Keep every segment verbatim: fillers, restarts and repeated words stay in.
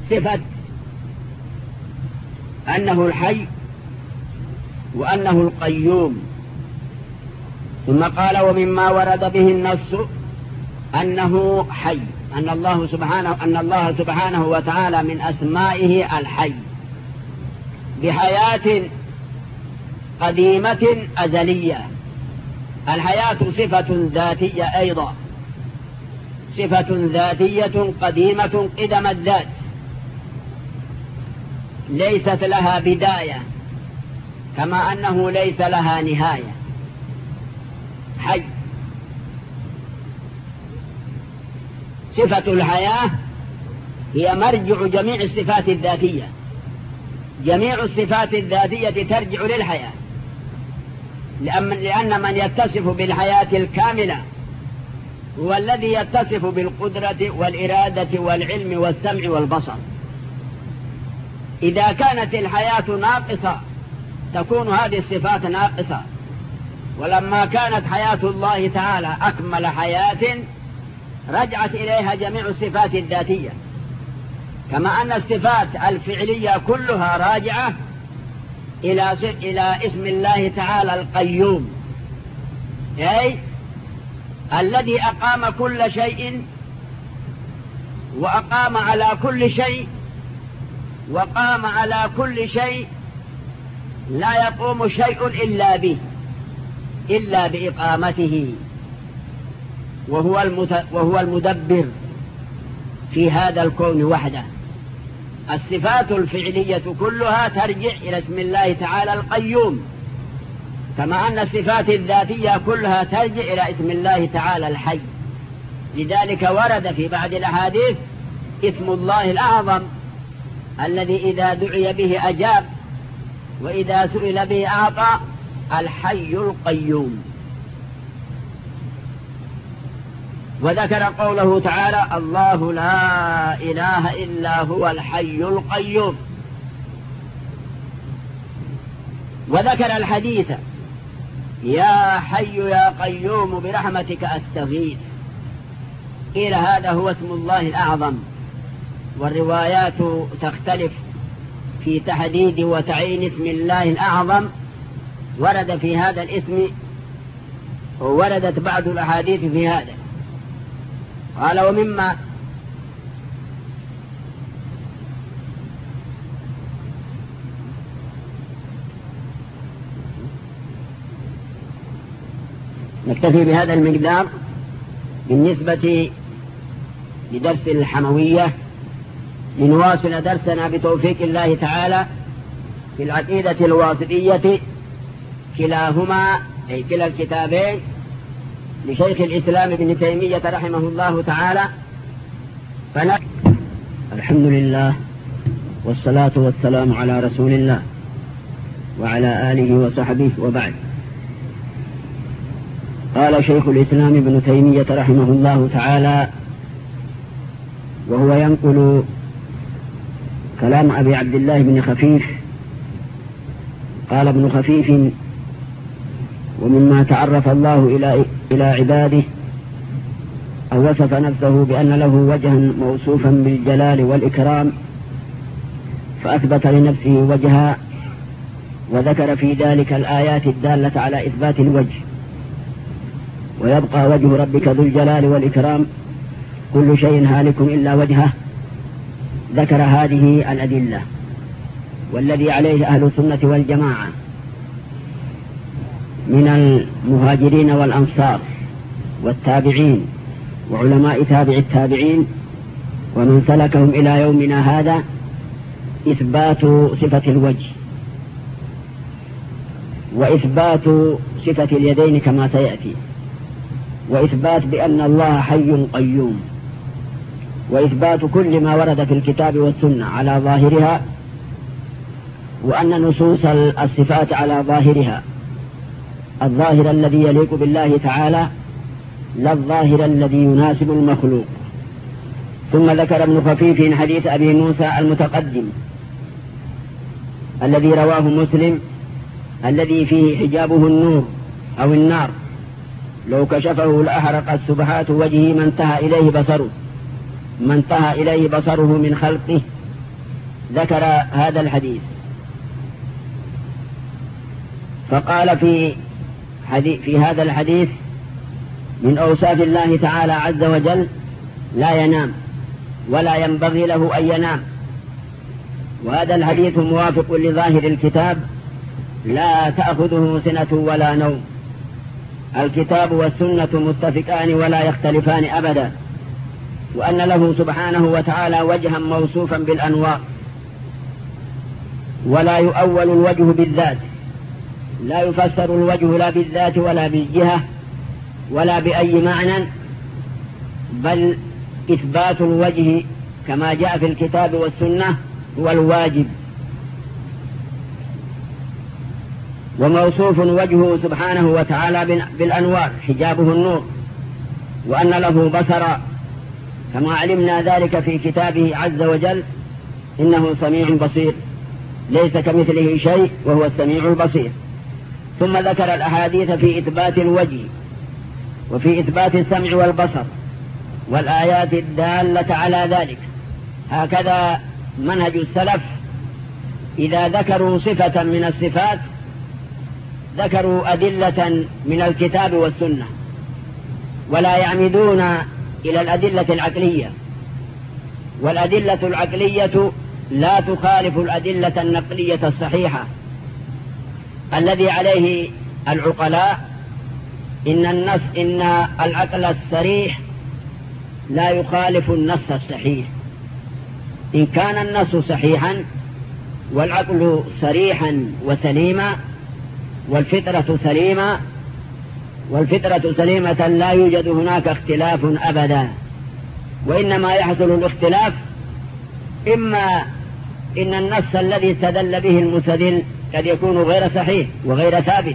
صفة أنه الحي وأنه القيوم. ثم قال ومما ورد به النص أنه حي، أن الله سبحانه أن الله سبحانه وتعالى من أسمائه الحي بحياة قديمة أزلية. الحياة صفة ذاتية أيضا، صفة ذاتية قديمة قدم الذات، ليست لها بداية كما أنه ليس لها نهاية. حي صفة الحياة هي مرجع جميع الصفات الذاتية، جميع الصفات الذاتية ترجع للحياة، لأن من يتصف بالحياة الكاملة هو الذي يتصف بالقدرة والإرادة والعلم والسمع والبصر. إذا كانت الحياة ناقصة تكون هذه الصفات ناقصة، ولما كانت حياة الله تعالى أكمل حياة رجعت إليها جميع الصفات الذاتية، كما أن الصفات الفعلية كلها راجعة إلى إلى اسم الله تعالى القيوم، أي الذي أقام كل شيء وأقام على كل شيء وقام على كل شيء، لا يقوم شيء إلا به إلا بإقامته، وهو وهو المدبر في هذا الكون وحده. الصفات الفعلية كلها ترجع إلى اسم الله تعالى القيوم، كما أن الصفات الذاتية كلها ترجع إلى اسم الله تعالى الحي. لذلك ورد في بعض الأحاديث اسم الله الأعظم الذي إذا دعي به أجاب وإذا سئل به أعطى، الحي القيوم. وذكر قوله تعالى الله لا إله إلا هو الحي القيوم. وذكر الحديث يا حي يا قيوم برحمتك أستغيث. قيل هذا هو اسم الله الأعظم، والروايات تختلف في تحديد وتعيين اسم الله الأعظم. ورد في هذا الاسم ووردت بعض الأحاديث في هذا. قال ومما نكتفي بهذا المقدار بالنسبة لدرس الحموية، لنواصل درسنا بتوفيق الله تعالى في العقيدة الواسطية، كلاهما أي كلا الكتابين لشيخ الإسلام ابن تيمية رحمه الله تعالى. فنك... الحمد لله والصلاة والسلام على رسول الله وعلى آله وصحبه، وبعد. قال شيخ الإسلام ابن تيمية رحمه الله تعالى وهو ينقل كلام أبي عبد الله بن خفيف، قال ابن خفيف ومما تعرف الله إلى إلى عباده أو وصف نفسه بأن له وجها موصوفا بالجلال والإكرام فأثبت لنفسه وجها، وذكر في ذلك الآيات الدالة على إثبات الوجه. ويبقى وجه ربك ذو الجلال والإكرام كل شيء هالك إلا وجهه. ذكر هذه الأدلة والذي عليه أهل السنة والجماعة من المهاجرين والأنصار والتابعين وعلماء تابع التابعين ومن سلكهم إلى يومنا هذا إثبات صفة الوجه وإثبات صفة اليدين كما سيأتي، وإثبات بأن الله حي قيوم، وإثبات كل ما ورد في الكتاب والسنة على ظاهرها، وأن نصوص الصفات على ظاهرها الظاهر الذي يليق بالله تعالى لا الظاهر الذي يناسب المخلوق. ثم ذكر ابن خفيف حديث أبي موسى المتقدم الذي رواه مسلم الذي فيه حجابه النور أو النار، لو كشفه لأحرقت سبحات وجهه ما انتهى إليه بصره ما انتهى إليه بصره من خلقه ذكر هذا الحديث فقال في حديث في هذا الحديث من أوصاف الله تعالى عز وجل لا ينام ولا ينبغي له أن ينام، وهذا الحديث موافق لظاهر الكتاب لا تأخذه سنة ولا نوم. الكتاب والسنة متفقان ولا يختلفان أبدا، وأن له سبحانه وتعالى وجها موصوفا بالأنواع، ولا يؤول الوجه بالذات، لا يفسر الوجه لا بالذات ولا بالجهة ولا بأي معنى، بل إثبات الوجه كما جاء في الكتاب والسنة هو الواجب. وموصوف وجهه سبحانه وتعالى بالأنوار حجابه النور، وأن له بصر كما علمنا ذلك في كتابه عز وجل إنه سميع بصير ليس كمثله شيء وهو السميع البصير. ثم ذكر الأحاديث في إثبات الوجه وفي إثبات السمع والبصر والآيات الدالة على ذلك. هكذا منهج السلف، إذا ذكروا صفة من الصفات ذكروا أدلة من الكتاب والسنة، ولا يعمدون إلى الأدلة العقلية، والأدلة العقلية لا تخالف الأدلة النقلية الصحيحة الذي عليه العقلاء. إن النص إن العقل الصريح لا يخالف النص الصحيح. إن كان النص صحيحا والعقل صريحا وسليما والفطرة سليمة والفطرة سليمة لا يوجد هناك اختلاف أبدا، وإنما يحصل الاختلاف إما إن النص الذي استدل به المستدل قد يكون غير صحيح وغير ثابت،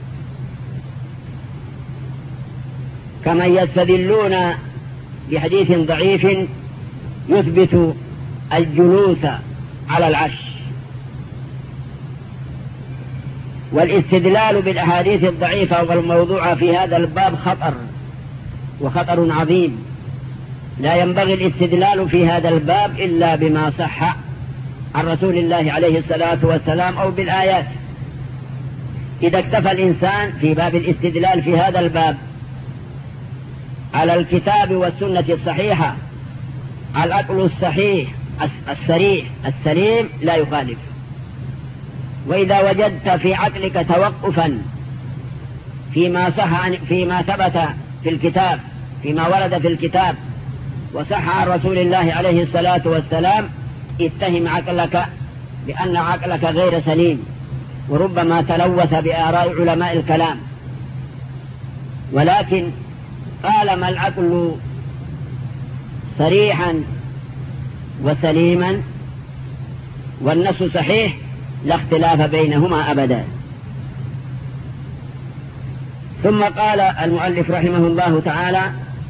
كما يستدلون بحديث ضعيف يثبت الجلوس على العرش. والاستدلال بالأحاديث الضعيفة والموضوعة في هذا الباب خطر وخطر عظيم، لا ينبغي الاستدلال في هذا الباب إلا بما صح عن رسول الله عليه الصلاة والسلام أو بالآيات. إذا اكتفى الإنسان في باب الاستدلال في هذا الباب على الكتاب والسنة الصحيحة، العقل الصحيح الصريح السليم لا يخالف. وإذا وجدت في عقلك توقفا فيما صح فيما ثبت في الكتاب فيما ورد في الكتاب وصح عن رسول الله عليه الصلاة والسلام، اتهم عقلك بأن عقلك غير سليم، وربما تلوث بآراء علماء الكلام. ولكن طالما العقل صريحا وسليما والنص صحيح لا اختلاف بينهما أبدا. ثم قال المؤلف رحمه الله تعالى: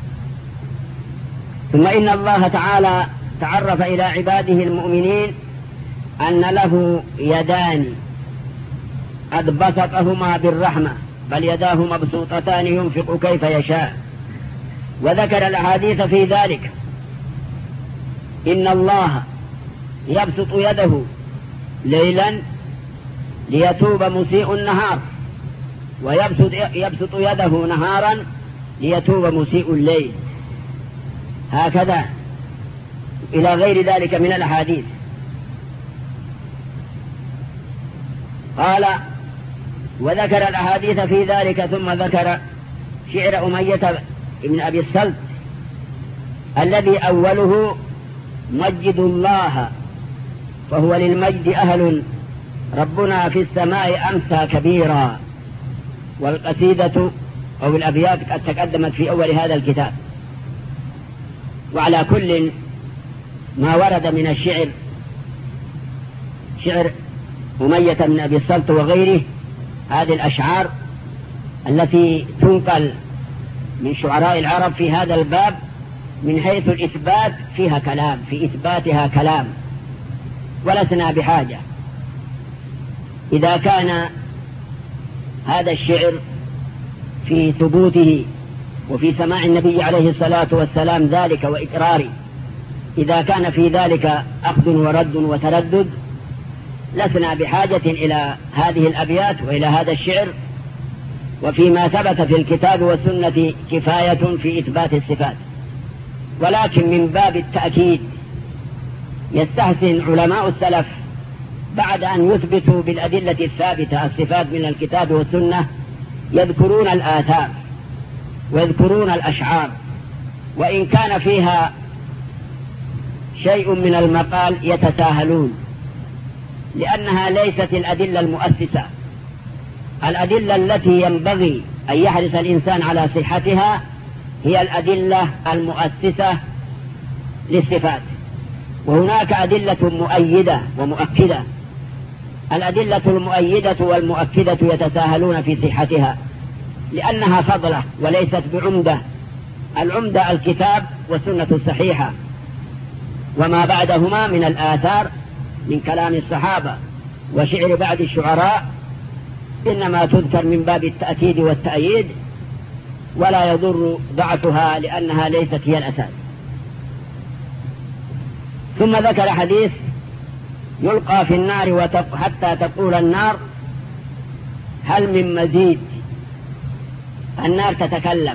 ثم إن الله تعالى تعرف إلى عباده المؤمنين أن له يدان قد بسطهما بالرحمة، بل يداه مبسوطتان ينفق كيف يشاء. وذكر الأحاديث في ذلك: إن الله يبسط يده ليلا ليتوب مسيء النهار، ويبسط يبسط يده نهارا ليتوب مسيء الليل، هكذا إلى غير ذلك من الأحاديث. قال: وذكر الأحاديث في ذلك، ثم ذكر شعر أمية بن أبي السلط الذي أوله: مجد الله فهو للمجد أهل، ربنا في السماء أمسى كبيرا. والقصيدة أو الأبيات قد تقدمت في أول هذا الكتاب. وعلى كل ما ورد من الشعر، شعر أمية بن أبي السلط وغيره، هذه الأشعار التي تنقل من شعراء العرب في هذا الباب من حيث الإثبات فيها كلام، في إثباتها كلام، ولسنا بحاجة. إذا كان هذا الشعر في ثبوته وفي سماع النبي عليه الصلاة والسلام ذلك وإقراره، إذا كان في ذلك أخذ ورد وتردد لسنا بحاجة إلى هذه الأبيات وإلى هذا الشعر، وفيما ثبت في الكتاب والسنة كفاية في إثبات الصفات. ولكن من باب التأكيد يستحسن علماء السلف بعد أن يثبتوا بالأدلة الثابتة الصفات من الكتاب والسنة يذكرون الآثار ويذكرون الأشعار، وإن كان فيها شيء من المقال يتساهلون، لأنها ليست الأدلة المؤسسة. الأدلة التي ينبغي أن يحرص الإنسان على صحتها هي الأدلة المؤسسة للصفات، وهناك أدلة مؤيدة ومؤكدة. الأدلة المؤيدة والمؤكدة يتساهلون في صحتها لأنها فضلة وليست بعمدة. العمدة الكتاب والسنة الصحيحة، وما بعدهما من الآثار من كلام الصحابة وشعر بعض الشعراء إنما تذكر من باب التأكيد والتأييد، ولا يضر ضعفها لأنها ليست هي الأساس. ثم ذكر حديث يلقى في النار حتى تقول النار هل من مزيد. النار تتكلم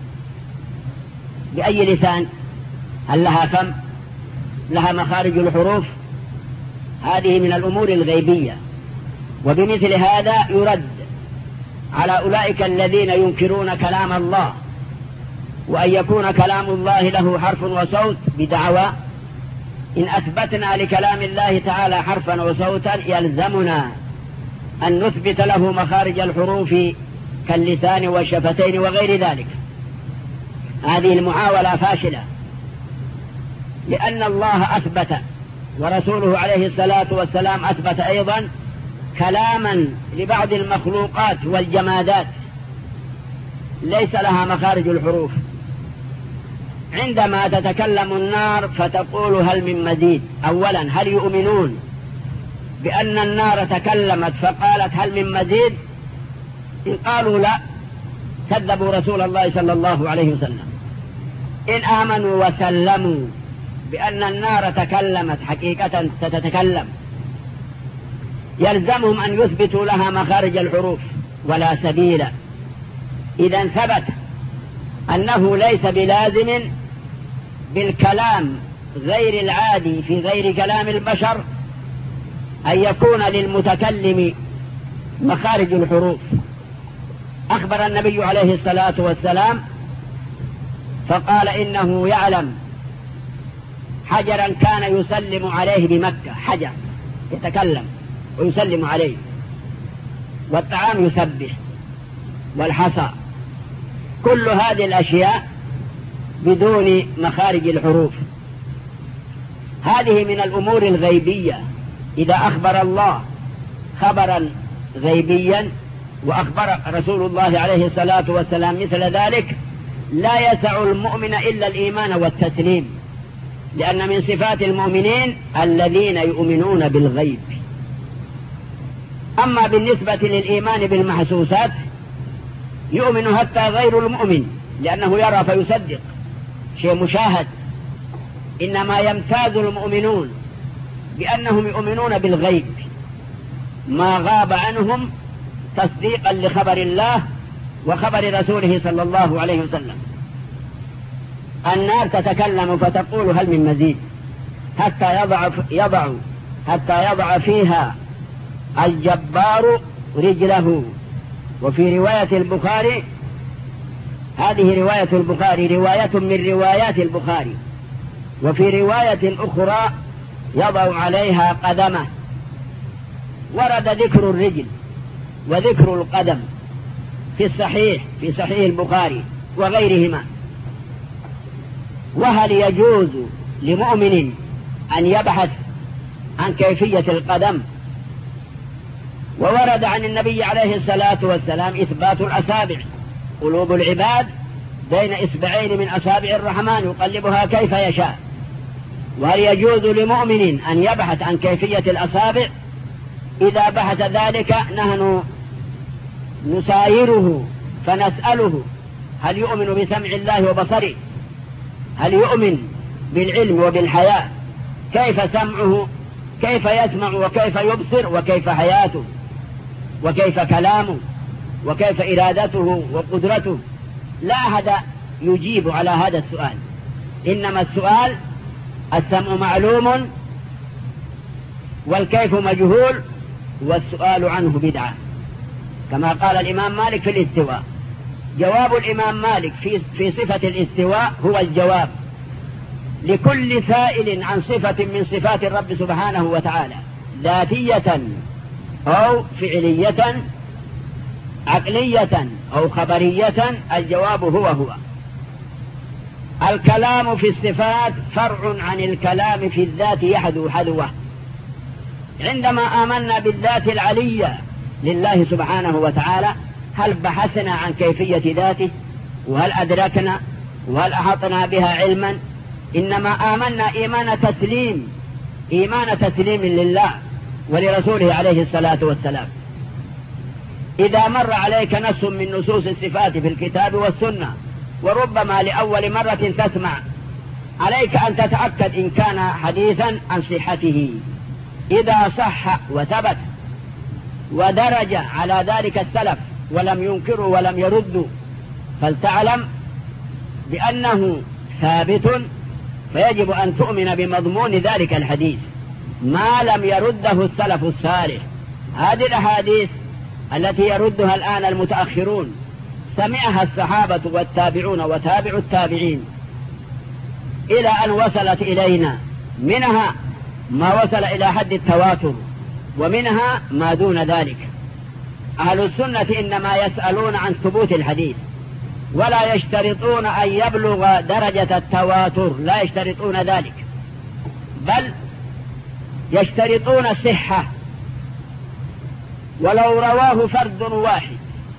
بأي لسان؟ هل لها فم؟ لها مخارج الحروف؟ هذه من الأمور الغيبية. وبمثل هذا يرد على أولئك الذين ينكرون كلام الله وأن يكون كلام الله له حرف وصوت بدعوى إن أثبتنا لكلام الله تعالى حرفا وصوتا يلزمنا أن نثبت له مخارج الحروف كاللسان والشفتين وغير ذلك. هذه المحاولة فاشلة، لأن الله أثبت ورسوله عليه الصلاة والسلام أثبت أيضا كلاما لبعض المخلوقات والجمادات ليس لها مخارج الحروف. عندما تتكلم النار فتقول هل من مزيد، أولا هل يؤمنون بأن النار تكلمت فقالت هل من مزيد؟ إن قالوا لا كذبوا رسول الله صلى الله عليه وسلم. إن آمنوا وسلموا بأن النار تكلمت حقيقة ستتكلم يلزمهم أن يثبتوا لها مخارج الحروف ولا سبيل. إذا ثبت أنه ليس بلازم بالكلام غير العادي في غير كلام البشر أن يكون للمتكلم مخارج الحروف. أخبر النبي عليه الصلاة والسلام فقال إنه يعلم حجرا كان يسلم عليه بمكة، حجر يتكلم ويسلم عليه، والطعام يسبح، والحصى، كل هذه الأشياء بدون مخارج الحروف. هذه من الأمور الغيبية. إذا أخبر الله خبرا غيبيا وأخبر رسول الله عليه الصلاة والسلام مثل ذلك لا يسع المؤمن إلا الإيمان والتسليم، لأن من صفات المؤمنين الذين يؤمنون بالغيب. أما بالنسبة للإيمان بالمحسوسات يؤمن حتى غير المؤمن لأنه يرى فيصدق، شيء مشاهد. إنما يمتاز المؤمنون بأنهم يؤمنون بالغيب ما غاب عنهم تصديقا لخبر الله وخبر رسوله صلى الله عليه وسلم. النار تتكلم فتقول هل من مزيد حتى يضع, يضع حتى يضع فيها الجبار رجله. وفي رواية البخاري، هذه رواية البخاري رواية من روايات البخاري، وفي رواية أخرى يضع عليها قدمه. ورد ذكر الرجل وذكر القدم في الصحيح في صحيح البخاري وغيرهما. وهل يجوز لمؤمن أن يبحث عن كيفية القدم؟ وورد عن النبي عليه الصلاة والسلام إثبات الأصابع. قلوب العباد بين إصبعين من أصابع الرحمن يقلبها كيف يشاء. وهل يجوز لمؤمن أن يبحث عن كيفية الأصابع؟ إذا بحث ذلك نحن نسايره فنسأله هل يؤمن بسمع الله وبصره؟ هل يؤمن بالعلم وبالحياة، كيف سمعه، كيف يسمع وكيف يبصر وكيف حياته وكيف كلامه وكيف إرادته وقدرته. لا أحد يجيب على هذا السؤال، إنما السؤال السمع معلوم والكيف مجهول والسؤال عنه بدعة، كما قال الإمام مالك في الاستواء. جواب الإمام مالك في, في صفة الاستواء هو الجواب لكل سائل عن صفة من صفات الرب سبحانه وتعالى، ذاتية أو فعلية عقلية أو خبرية، الجواب هو هو. الكلام في الصفات فرع عن الكلام في الذات يحدو حدوه. عندما آمنا بالذات العلية لله سبحانه وتعالى، هل بحثنا عن كيفية ذاته وهل أدركنا وهل أحطنا بها علما؟ إنما آمنا إيمان تسليم، إيمان تسليم لله ولرسوله عليه الصلاة والسلام. إذا مر عليك نص من نصوص الصفات في الكتاب والسنة، وربما لأول مرة تسمع، عليك أن تتأكد إن كان حديثا عن صحته. إذا صح وثبت ودرج على ذلك السلف ولم ينكروا ولم يردوا، فلتعلم بأنه ثابت، فيجب أن تؤمن بمضمون ذلك الحديث ما لم يرده السلف الصالح. هذه الأحاديث التي يردها الآن المتأخرون سمعها الصحابة والتابعون وتابع التابعين إلى أن وصلت إلينا، منها ما وصل إلى حد التواتر ومنها ما دون ذلك. أهل السنة إنما يسألون عن ثبوت الحديث ولا يشترطون أن يبلغ درجة التواتر، لا يشترطون ذلك، بل يشترطون الصحة. ولو رواه فرد واحد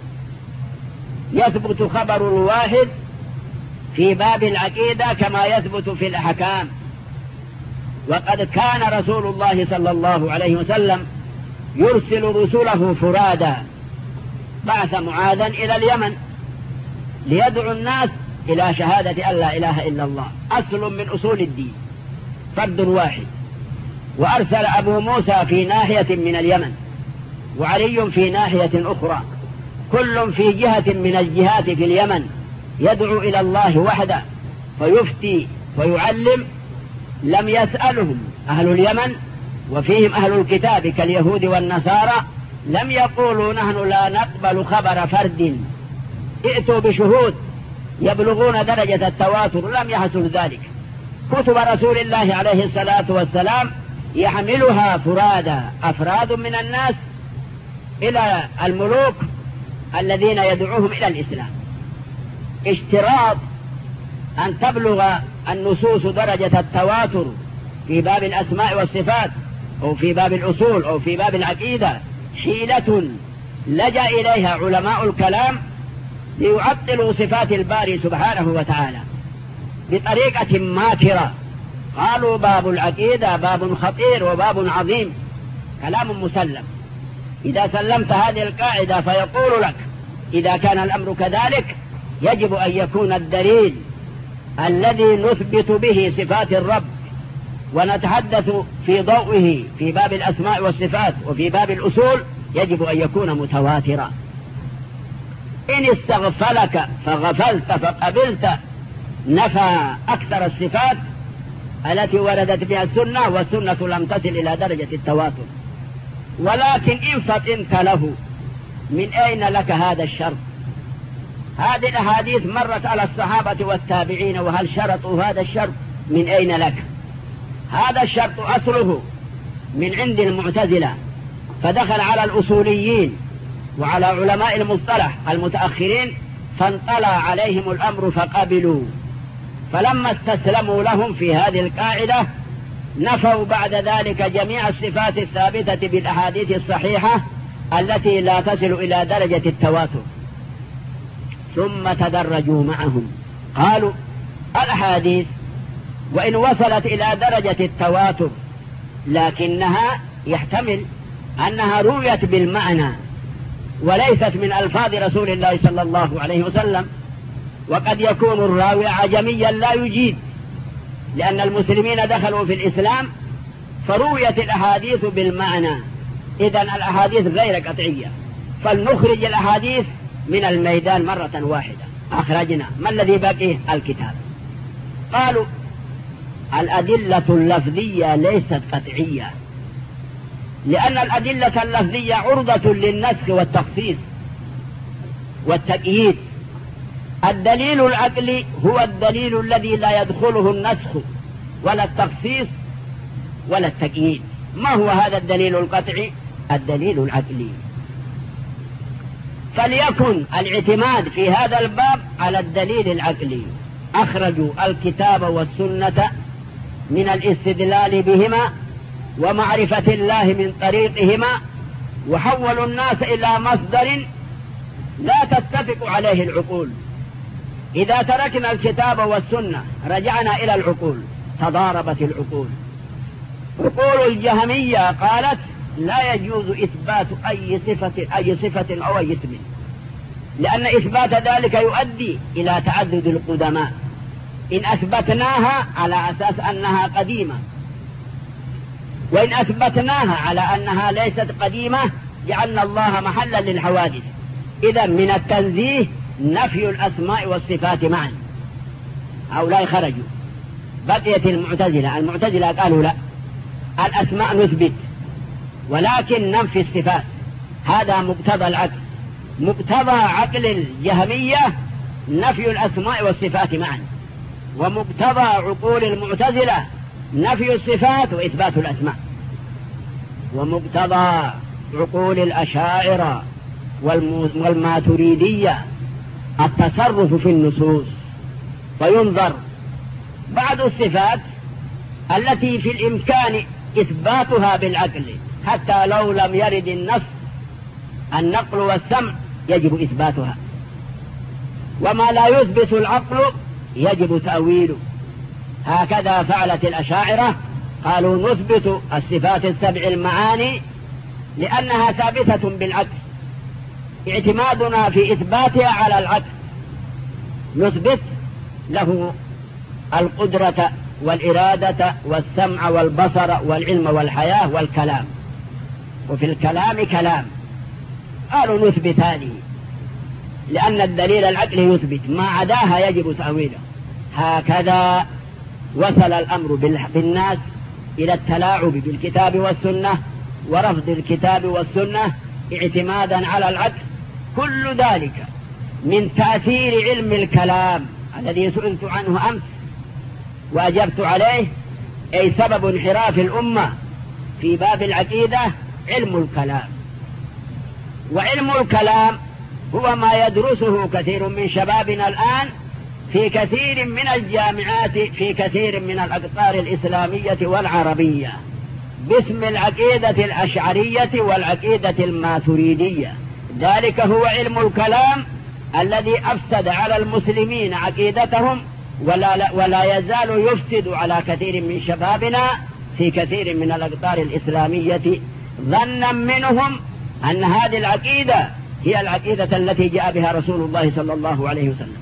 يثبت خبر الواحد في باب العقيدة كما يثبت في الأحكام. وقد كان رسول الله صلى الله عليه وسلم يرسل رسله فرادا. بعث معاذا إلى اليمن ليدعو الناس إلى شهادة أن لا إله إلا الله، أصل من أصول الدين، فرد واحد. وأرسل أبو موسى في ناحية من اليمن وعلي في ناحية أخرى، كل في جهة من الجهات في اليمن يدعو إلى الله وحده فيفتي ويعلم. لم يسألهم أهل اليمن وفيهم أهل الكتاب كاليهود والنصارى، لم يقولوا نحن لا نقبل خبر فرد، ائتوا بشهود يبلغون درجة التواتر. لم يحصل ذلك. كتب رسول الله عليه الصلاة والسلام يحملها فرادا، أفراد من الناس إلى الملوك الذين يدعوهم إلى الإسلام. اشتراط أن تبلغ النصوص درجة التواتر في باب الأسماء والصفات أو في باب الأصول أو في باب العقيدة حيلة لجأ إليها علماء الكلام ليعطلوا صفات الباري سبحانه وتعالى بطريقة ماكرة. قالوا باب العقيدة باب خطير وباب عظيم، كلام مسلم. إذا سلمت هذه القاعدة فيقول لك إذا كان الأمر كذلك يجب أن يكون الدليل الذي نثبت به صفات الرب ونتحدث في ضوئه في باب الأسماء والصفات وفي باب الأصول يجب أن يكون متواترا. إن استغفلك فغفلت فقبلت نفى أكثر الصفات التي وردت بها السنة، والسنة لم تصل إلى درجة التواتر. ولكن إن فطنت له، من أين لك هذا الشرط؟ هذه الأحاديث مرت على الصحابة والتابعين، وهل شرطوا هذا الشرط؟ من أين لك؟ هذا الشرط أصله من عند المعتزلة، فدخل على الأصوليين وعلى علماء المصطلح المتأخرين، فانطلع عليهم الأمر فقبلوا. فلما استسلموا لهم في هذه القاعدة نفوا بعد ذلك جميع الصفات الثابتة بالأحاديث الصحيحة التي لا تصل إلى درجة التواتر، ثم تدرجوا معهم. قالوا الأحاديث وإن وصلت إلى درجة التواتر لكنها يحتمل أنها رويت بالمعنى وليست من ألفاظ رسول الله صلى الله عليه وسلم، وقد يكون الراوي عجميا لا يجيد لأن المسلمين دخلوا في الإسلام فرويت الأحاديث بالمعنى، إذن الأحاديث غير قطعية، فلنخرج الأحاديث من الميدان مرة واحدة. أخرجنا، ما الذي بقي؟ الكتاب. قالوا الأدلة اللفظية ليست قطعية، لأن الأدلة اللفظية عرضة للنسخ والتخصيص والتقييد. الدليل العقلي هو الدليل الذي لا يدخله النسخ ولا التخصيص ولا التقييد. ما هو هذا الدليل القطعي؟ الدليل العقلي. فليكن الاعتماد في هذا الباب على الدليل العقلي. أخرجوا الكتاب والسنة من الاستدلال بهما ومعرفة الله من طريقهما، وحولوا الناس إلى مصدر لا تتفق عليه العقول. إذا تركنا الكتاب والسنة رجعنا إلى العقول، تضاربت العقول. عقول الجهمية قالت لا يجوز إثبات أي صفة أي صفة أو أي اسم، لأن إثبات ذلك يؤدي إلى تعدد القدماء. إن أثبتناها على أساس أنها قديمة، وإن أثبتناها على أنها ليست قديمة جعلنا الله محلا للحوادث. إذا من التنزيه نفي الأسماء والصفات معا. هؤلاء خرجوا. بقيت المعتزلة. المعتزلة قالوا لا، الأسماء نثبت ولكن ننفي الصفات. هذا مقتضى العقل. مقتضى عقل الجهمية نفي الأسماء والصفات معا، ومقتضى عقول المعتزلة نفي الصفات وإثبات الأسماء، ومقتضى عقول الأشاعرة والماتريدية التصرف في النصوص، فينظر بعض الصفات التي في الإمكان إثباتها بالعقل حتى لو لم يرد النص، النقل والسمع يجب إثباتها، وما لا يثبت العقل يجب تأويله. هكذا فعلت الأشاعرة، قالوا نثبت الصفات السبع المعاني لأنها ثابتة بالعقل، اعتمادنا في إثباتها على العقل. نثبت له القدرة والإرادة والسمع والبصر والعلم والحياة والكلام، وفي الكلام كلام. قالوا نثبت هذه لأن الدليل العقلي يثبت، ما عداها يجب تأويله. هكذا وصل الأمر بالناس إلى التلاعب بالكتاب والسنة ورفض الكتاب والسنة اعتمادا على العقل. كل ذلك من تأثير علم الكلام الذي سئلت عنه أمس وأجبت عليه، أي سبب انحراف الأمة في باب العقيدة علم الكلام. وعلم الكلام هو ما يدرسه كثير من شبابنا الآن في كثير من الجامعات في كثير من الأقطار الإسلامية والعربية باسم العقيدة الأشعرية والعقيدة الماتريدية. ذلك هو علم الكلام الذي أفسد على المسلمين عقيدتهم، ولا, ولا يزال يفسد على كثير من شبابنا في كثير من الأقطار الإسلامية، ظنا منهم أن هذه العقيدة هي العقيدة التي جاء بها رسول الله صلى الله عليه وسلم.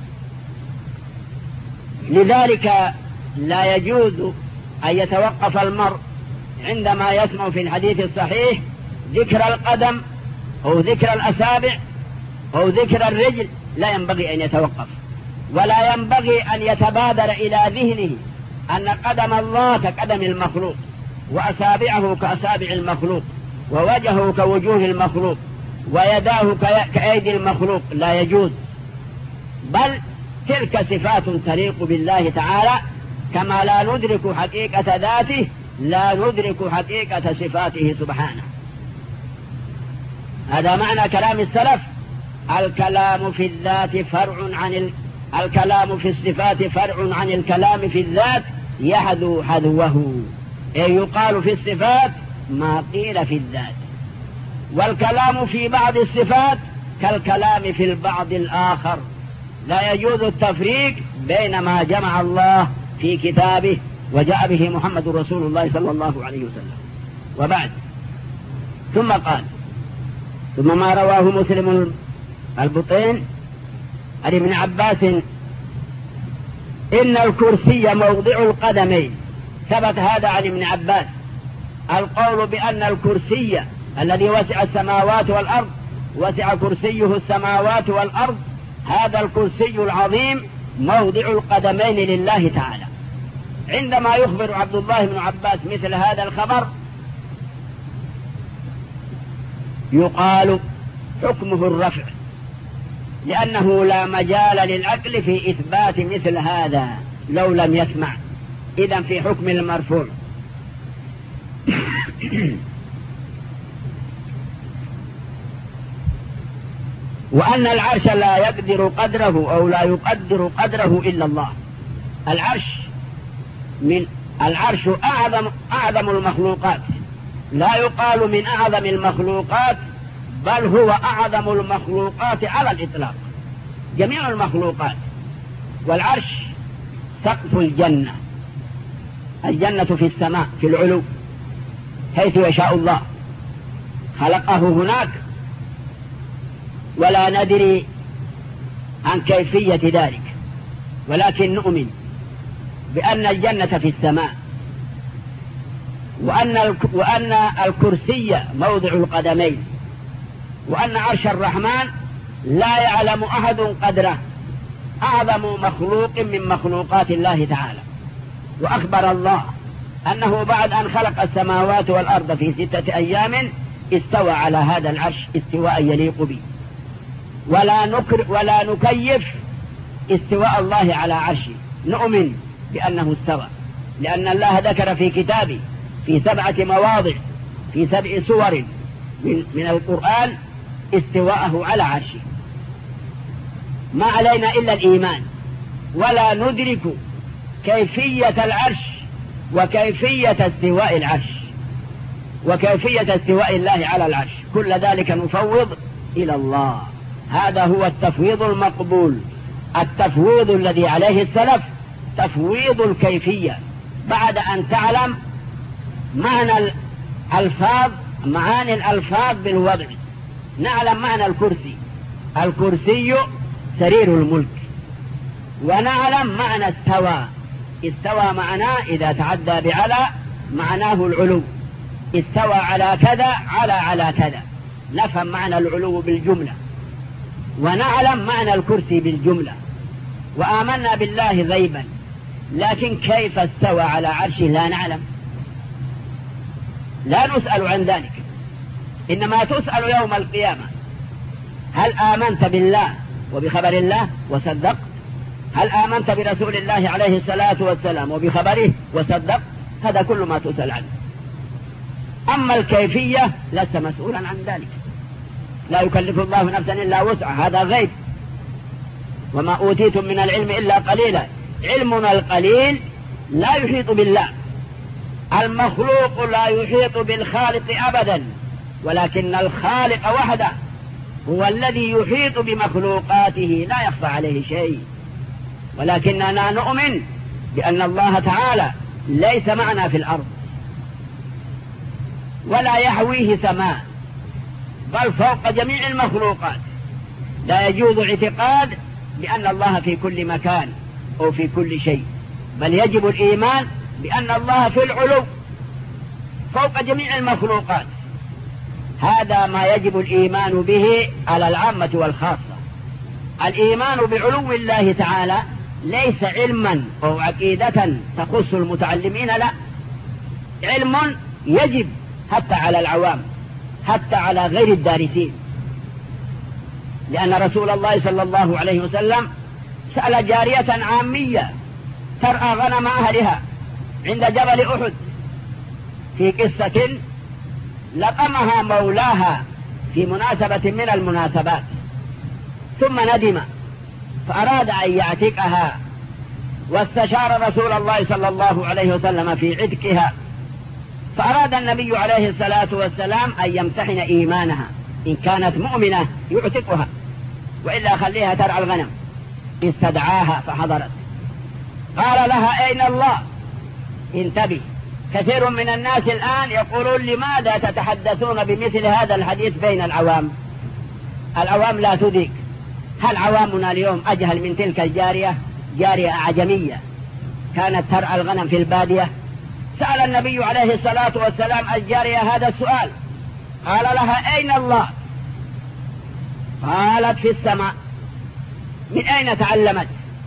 لذلك لا يجوز أن يتوقف المرء عندما يسمع في الحديث الصحيح ذكر القدم أو ذكر الأصابع أو ذكر الرجل، لا ينبغي أن يتوقف، ولا ينبغي أن يتبادر إلى ذهنه أن قدم الله كقدم المخلوق، وأصابعه كأصابع المخلوق، ووجهه كوجوه المخلوق، ويداه كأيدي المخلوق. لا يجوز، بل تلك صفات تليق بالله تعالى، كما لا ندرك حقيقة ذاته لا ندرك حقيقة صفاته سبحانه. هذا معنى كلام السلف: الكلام في الذات فرع عن ال... الكلام في الصفات فرع عن الكلام في الذات يحذو حذوه، أي يقال في الصفات ما قيل في الذات، والكلام في بعض الصفات كالكلام في البعض الآخر. لا يجوز التفريق بين ما جمع الله في كتابه وجاء به محمد رسول الله صلى الله عليه وسلم. وبعد، ثم قال: ثم ما رواه مسلم البطين عن ابن عباس إن الكرسي موضع القدمين، ثبت هذا عن ابن عباس. القول بأن الكرسي الذي وسع السماوات والأرض وسع كرسيه السماوات والأرض، هذا الكرسي العظيم موضع القدمين لله تعالى. عندما يخبر عبد الله بن عباس مثل هذا الخبر يقال حكمه الرفع، لأنه لا مجال للعقل في إثبات مثل هذا لو لم يسمع، إذن في حكم المرفوع. وأن العرش لا يقدر قدره أو لا يقدر قدره إلا الله. العرش من العرش أعظم أعظم المخلوقات، لا يقال من أعظم المخلوقات، بل هو أعظم المخلوقات على الإطلاق، جميع المخلوقات. والعرش سقف الجنة، الجنة في السماء في العلو حيث يشاء الله، خلقه هناك ولا ندري عن كيفية ذلك، ولكن نؤمن بأن الجنة في السماء، وأن وأن الكرسي موضع القدمين، وأن عرش الرحمن لا يعلم أحد قدره، أعظم مخلوق من مخلوقات الله تعالى. وأخبر الله أنه بعد أن خلق السماوات والأرض في ستة أيام استوى على هذا العرش استواء يليق به، ولا نكر ولا نكيف استواء الله على عرشه، نؤمن بأنه استوى، لأن الله ذكر في كتابه في سبعة مواضع في سبع سور من, من القرآن استواءه على عرشه. ما علينا إلا الإيمان، ولا ندرك كيفية العرش وكيفية استواء العرش وكيفية استواء الله على العرش، كل ذلك نفوض إلى الله. هذا هو التفويض المقبول، التفويض الذي عليه السلف، تفويض الكيفية بعد أن تعلم معنى الألفاظ، معاني الألفاظ بالوضع. نعلم معنى الكرسي، الكرسي سرير الملك، ونعلم معنى استوى، استوى معناه إذا تعدى بعلى معناه العلو، استوى على كذا على على كذا، نفهم معنى العلو بالجملة، ونعلم معنى الكرسي بالجملة، وآمنا بالله غيبا، لكن كيف استوى على عرشه لا نعلم، لا نسأل عن ذلك، إنما تسأل يوم القيامة هل آمنت بالله وبخبر الله وصدقت؟ هل آمنت برسول الله عليه الصلاة والسلام وبخبره وصدقت؟ هذا كل ما تسأل عنه. أما الكيفية لست مسؤولا عن ذلك، لا يكلف الله نفسا إلا وسعها، هذا غيب. وما أوتيتم من العلم إلا قليلا، علمنا القليل لا يحيط بالله، المخلوق لا يحيط بالخالق أبدا، ولكن الخالق وحده هو الذي يحيط بمخلوقاته، لا يخفى عليه شيء. ولكننا نؤمن بأن الله تعالى ليس معنا في الأرض ولا يحويه سماء، بل فوق جميع المخلوقات. لا يجوز اعتقاد بأن الله في كل مكان أو في كل شيء، بل يجب الإيمان بأن الله في العلو فوق جميع المخلوقات. هذا ما يجب الإيمان به على العامة والخاصة. الإيمان بعلو الله تعالى ليس علما أو عقيدة تخص المتعلمين، لا، علم يجب حتى على العوام، حتى على غير الدارسين، لأن رسول الله صلى الله عليه وسلم سأل جارية عامية ترعى غنم أهلها عند جبل أحد في قصة لقمها مولاها في مناسبة من المناسبات، ثم ندم فأراد أن يعتقها، واستشار رسول الله صلى الله عليه وسلم في عتقها، فأراد النبي عليه الصلاة والسلام أن يمتحن إيمانها، إن كانت مؤمنة يعتقها وإلا خليها ترعى الغنم. استدعاها فحضرت، قال لها أين الله؟ انتبه، كثير من الناس الآن يقولون لماذا تتحدثون بمثل هذا الحديث بين العوام؟ العوام لا تدرك. هل عوامنا اليوم أجهل من تلك الجارية؟ جارية أعجمية كانت ترعى الغنم في البادية، سأل النبي عليه الصلاة والسلام الجارية هذا السؤال، قال لها أين الله؟ قالت في السماء. من أين تعلمت؟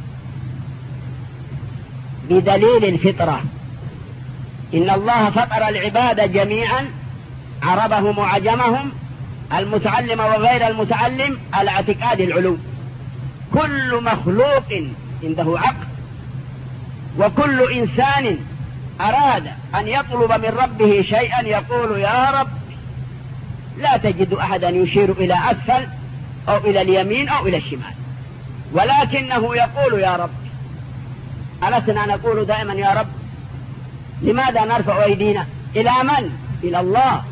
بدليل الفطرة، إن الله فطر العباد جميعا عربهم وعجمهم، المتعلم وغير المتعلم، على اعتقاد العلو. كل مخلوق عنده عقل، وكل إنسان أراد أن يطلب من ربه شيئا يقول يا رب، لا تجد أحدا يشير إلى أسفل أو إلى اليمين أو إلى الشمال، ولكنه يقول يا رب. ألسنا نقول دائما يا رب؟ لماذا نرفع أيدينا؟ إلى من؟ إلى الله.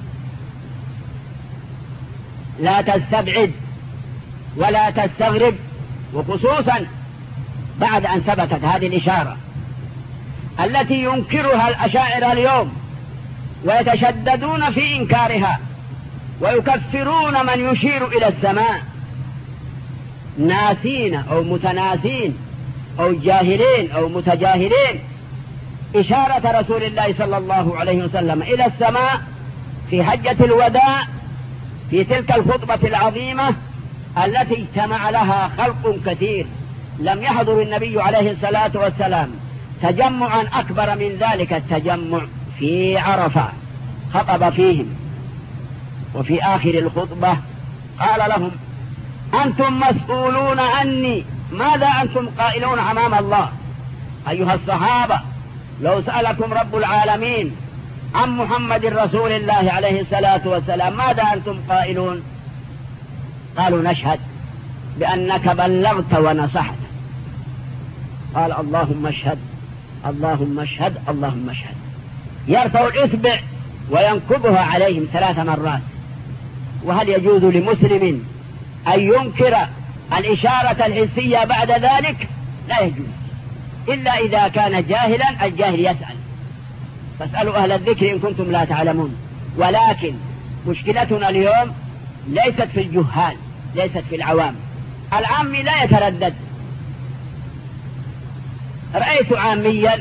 لا تستبعد ولا تستغرب، وخصوصا بعد أن ثبتت هذه الإشارة التي ينكرها الأشاعرة اليوم ويتشددون في إنكارها ويكفرون من يشير إلى السماء، ناسين أو متناسين أو جاهلين أو متجاهلين إشارة رسول الله صلى الله عليه وسلم إلى السماء في حجة الوداع، في تلك الخطبة العظيمة التي اجتمع لها خلق كثير. لم يحضر النبي عليه الصلاة والسلام تجمعا أكبر من ذلك التجمع في عرفة، خطب فيهم، وفي آخر الخطبة قال لهم أنتم مسؤولون عني، ماذا أنتم قائلون أمام الله؟ أيها الصحابة، لو سألكم رب العالمين عن محمد رسول الله عليه الصلاة والسلام ماذا أنتم قائلون؟ قالوا نشهد بأنك بلغت ونصحت. قال اللهم اشهد اللهم اشهد اللهم اشهد، يرفع الإصبع وينكبها عليهم ثلاث مرات. وهل يجوز لمسلم أن ينكر الإشارة الحسية بعد ذلك؟ لا يجوز، إلا إذا كان جاهلا. الجاهل يسأل، فاسألوا أهل الذكر إن كنتم لا تعلمون. ولكن مشكلتنا اليوم ليست في الجهال، ليست في العوام. العامي لا يتردد. رأيت عاميا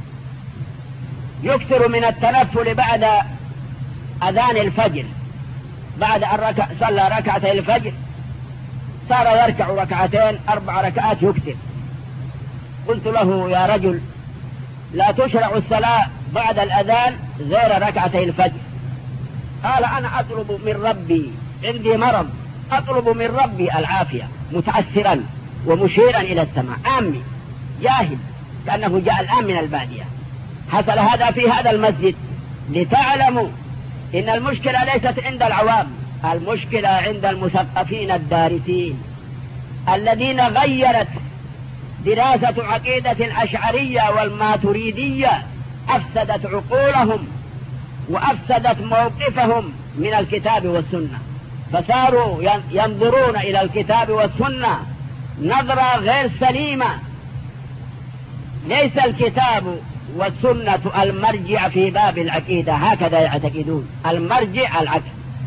يكثر من التنفل بعد أذان الفجر، بعد أن ركع صلى ركعتي الفجر صار يركع ركعتين أربع ركعات يكثر. قلت له يا رجل، لا تشرع الصلاة بعد الأذان غير ركعتي الفجر. قال أنا أطلب من ربي، عندي مرض، أطلب من ربي العافية، متعسرا ومشيرا إلى السماء. عامي جاهل كأنه جاء الآن من البادية. حصل هذا في هذا المسجد لتعلموا إن المشكلة ليست عند العوام، المشكلة عند المثقفين الدارسين الذين غيرت دراسة عقيدة الأشعرية والماتريدية، أفسدت عقولهم وأفسدت موقفهم من الكتاب والسنة، فصاروا ينظرون إلى الكتاب والسنة نظرة غير سليمة. ليس الكتاب والسنة المرجع في باب العقيدة، هكذا يعتقدون، المرجع العقل.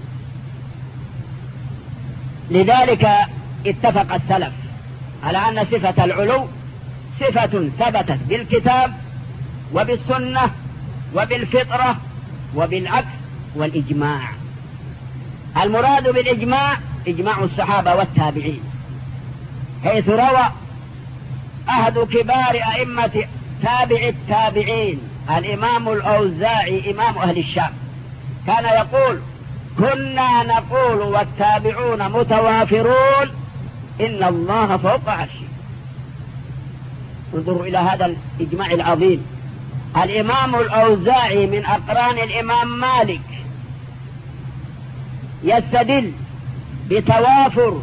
لذلك اتفق السلف على أن صفة العلو صفة ثبتت بالكتاب وبالسنة وبالفطرة وبالعقل والإجماع. المراد بالإجماع إجماع الصحابة والتابعين، حيث روى أحد كبار أئمة تابع التابعين الإمام الأوزاعي إمام أهل الشام كان يقول كنا نقول والتابعون متوافرون إن الله فوق عرشه. انظروا إلى هذا الإجماع العظيم. الإمام الأوزاعي من أقران الإمام مالك يستدل بتوافر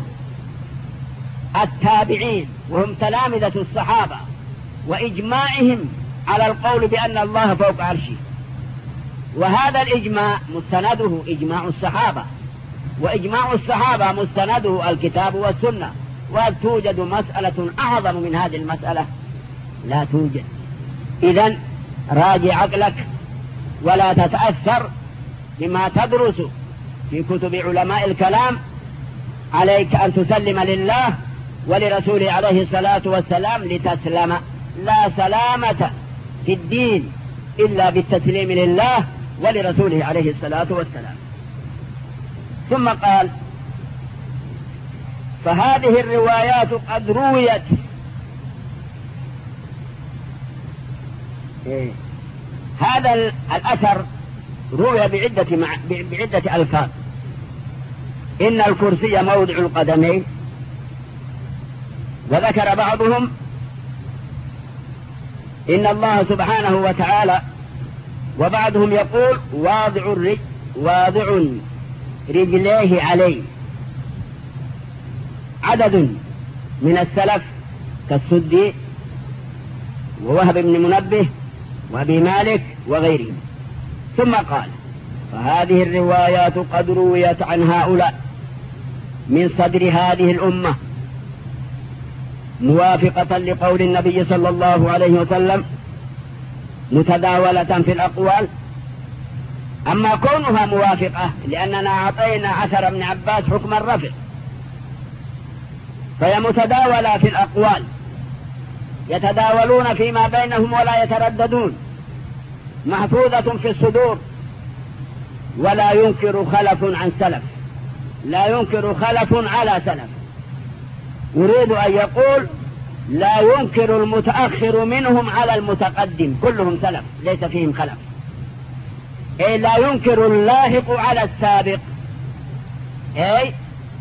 التابعين وهم تلامذة الصحابة وإجماعهم على القول بأن الله فوق عرشه، وهذا الإجماع مستنده إجماع الصحابة، وإجماع الصحابة مستنده الكتاب والسنة. وهل توجد مسألة أعظم من هذه المسألة؟ لا توجد. إذن راجع عقلك ولا تتأثر بما تدرس في كتب علماء الكلام، عليك أن تسلم لله ولرسوله عليه الصلاة والسلام لتسلم. لا سلامة في الدين إلا بالتسليم لله ولرسوله عليه الصلاة والسلام. ثم قال: فهذه الروايات قد رويت. إيه؟ هذا الأثر روي بعدة, مع... بعدة ألفاظ. إن الكرسي موضع القدمين، وذكر بعضهم إن الله سبحانه وتعالى، وبعضهم يقول واضع الرجل واضع رجليه عليه. عدد من السلف كالسدي ووهب بن منبه وأبي مالك وغيرهم. ثم قال: فهذه الروايات قد رويت عن هؤلاء من صدر هذه الأمة موافقة لقول النبي صلى الله عليه وسلم متداولة في الأقوال. أما كونها موافقة لأننا أعطينا أثر ابن عباس حكم الرفع، فهي متداولة في الأقوال، يتداولون فيما بينهم ولا يترددون، محفوظة في الصدور، ولا ينكر خلف عن سلف، لا ينكر خلف على سلف. يريد أن يقول لا ينكر المتأخر منهم على المتقدم، كلهم سلف ليس فيهم خلف. أي لا ينكر اللاحق على السابق، أي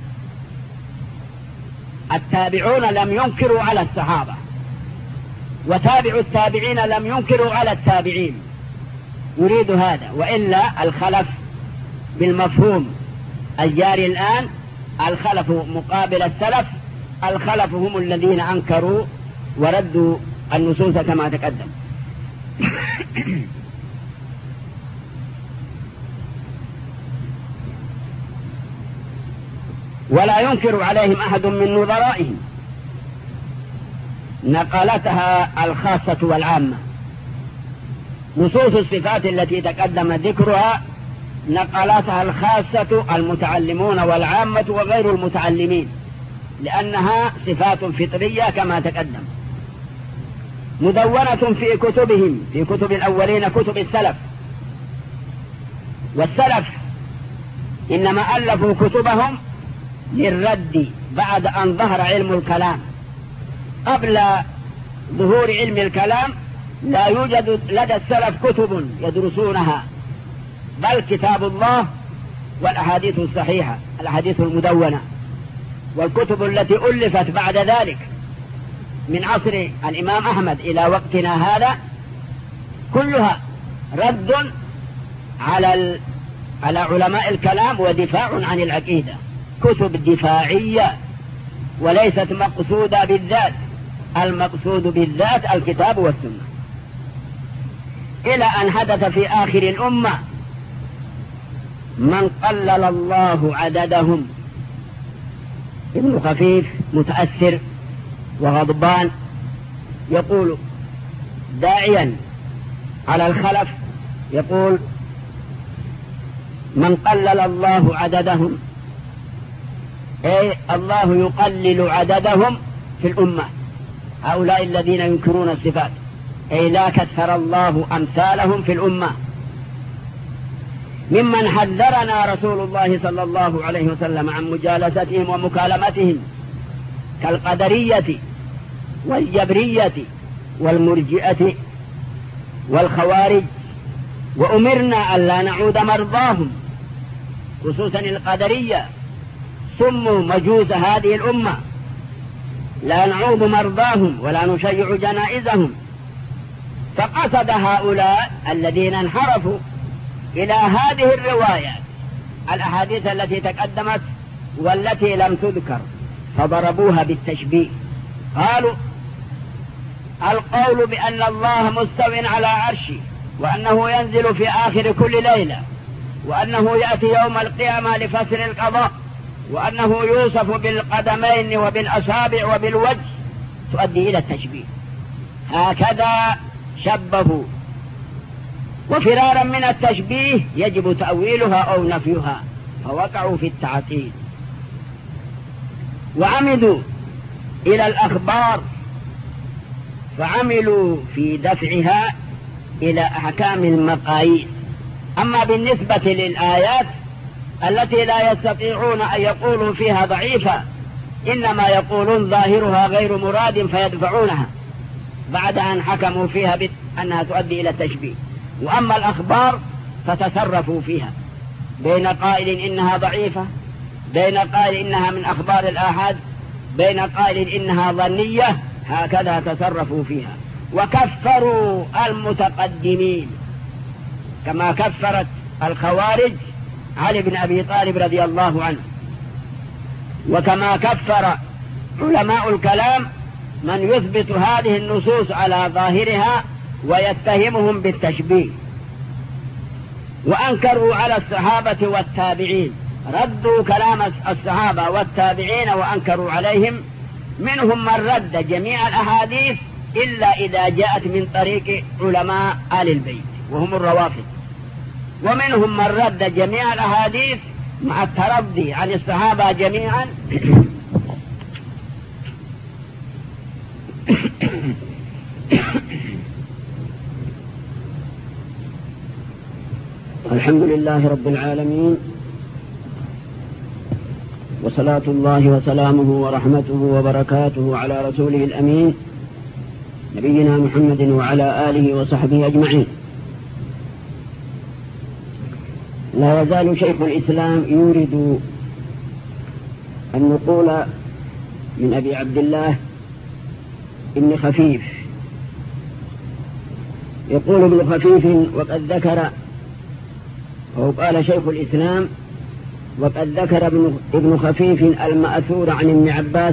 التابعون لم ينكروا على الصحابة، وتابع التابعين لم ينكروا على التابعين. يريد هذا، وإلا الخلف بالمفهوم الجاري الآن، الخلف مقابل السلف، الخلف هم الذين أنكروا وردوا النصوص كما تقدم. ولا ينكر عليهم أحد من نظرائهم، نقلتها الخاصة والعامة. نصوص الصفات التي تقدم ذكرها نقلتها الخاصة المتعلمون والعامة وغير المتعلمين، لأنها صفات فطرية كما تقدم، مدونة في كتبهم، في كتب الأولين، كتب السلف. والسلف إنما ألفوا كتبهم للرد بعد أن ظهر علم الكلام. قبل ظهور علم الكلام لا يوجد لدى السلف كتب يدرسونها، بل كتاب الله والأحاديث الصحيحة، الأحاديث المدونة، والكتب التي ألفت بعد ذلك من عصر الإمام أحمد إلى وقتنا هذا كلها رد على ال... على علماء الكلام ودفاع عن العقيدة، كتب دفاعية وليست مقصودة بالذات، المقصود بالذات الكتاب والسنة. إلى أن حدث في آخر الأمة من قلل الله عددهم. ابن خفيف متأثر وغضبان يقول داعيا على الخلف، يقول من قلل الله عددهم، أي الله يقلل عددهم في الأمة، هؤلاء الذين ينكرون الصفات، أي لا كثر الله أمثالهم في الأمة. ممن حذرنا رسول الله صلى الله عليه وسلم عن مجالستهم ومكالمتهم كالقدرية والجبرية والمرجئة والخوارج، وأمرنا أن لا نعود مرضاهم، خصوصا القدرية سموا مجوس هذه الأمة، لا نعود مرضاهم ولا نشيع جنائزهم. فقصد هؤلاء الذين انحرفوا إلى هذه الروايات الأحاديث التي تقدمت والتي لم تذكر، فضربوها بالتشبيه. قالوا القول بأن الله مستو على عرشه، وأنه ينزل في آخر كل ليلة، وأنه يأتي يوم القيامة لفصل القضاء، وأنه يوصف بالقدمين وبالأصابع وبالوجه، تؤدي إلى التشبيه. هكذا شبهوا، وفرارا من التشبيه يجب تأويلها أو نفيها، فوقعوا في التعطيل. وعمدوا إلى الأخبار فعملوا في دفعها إلى أحكام المقاييس. أما بالنسبة للآيات التي لا يستطيعون أن يقولوا فيها ضعيفة، إنما يقولون ظاهرها غير مراد فيدفعونها بعد أن حكموا فيها بأنها تؤدي إلى التشبيه. وأما الأخبار فتصرفوا فيها بين قائل إنها ضعيفة، بين قائل إنها من أخبار الآحاد، بين قائل إنها ظنية، هكذا تصرفوا فيها. وكفروا المتقدمين كما كفرت الخوارج علي بن أبي طالب رضي الله عنه، وكما كفر علماء الكلام من يثبت هذه النصوص على ظاهرها ويتهمهم بالتشبيه. وأنكروا على الصحابة والتابعين، ردوا كلام الصحابة والتابعين وأنكروا عليهم. منهم من رد جميع الأحاديث إلا إذا جاءت من طريق علماء آل البيت وهم الروافض، ومنهم من رد جميع الأحاديث مع الترضي عن الصحابة جميعا الحمد لله رب العالمين، وصلاة الله وسلامه ورحمته وبركاته على رسوله الأمين نبينا محمد وعلى آله وصحبه أجمعين. لا يزال شيخ الإسلام يورد النقول من أبي عبد الله ابن خفيف، يقول ابن خفيف وقد ذكر، أو قال شيخ الإسلام وقد ذكر ابن خفيف المأثور عن ابن عباس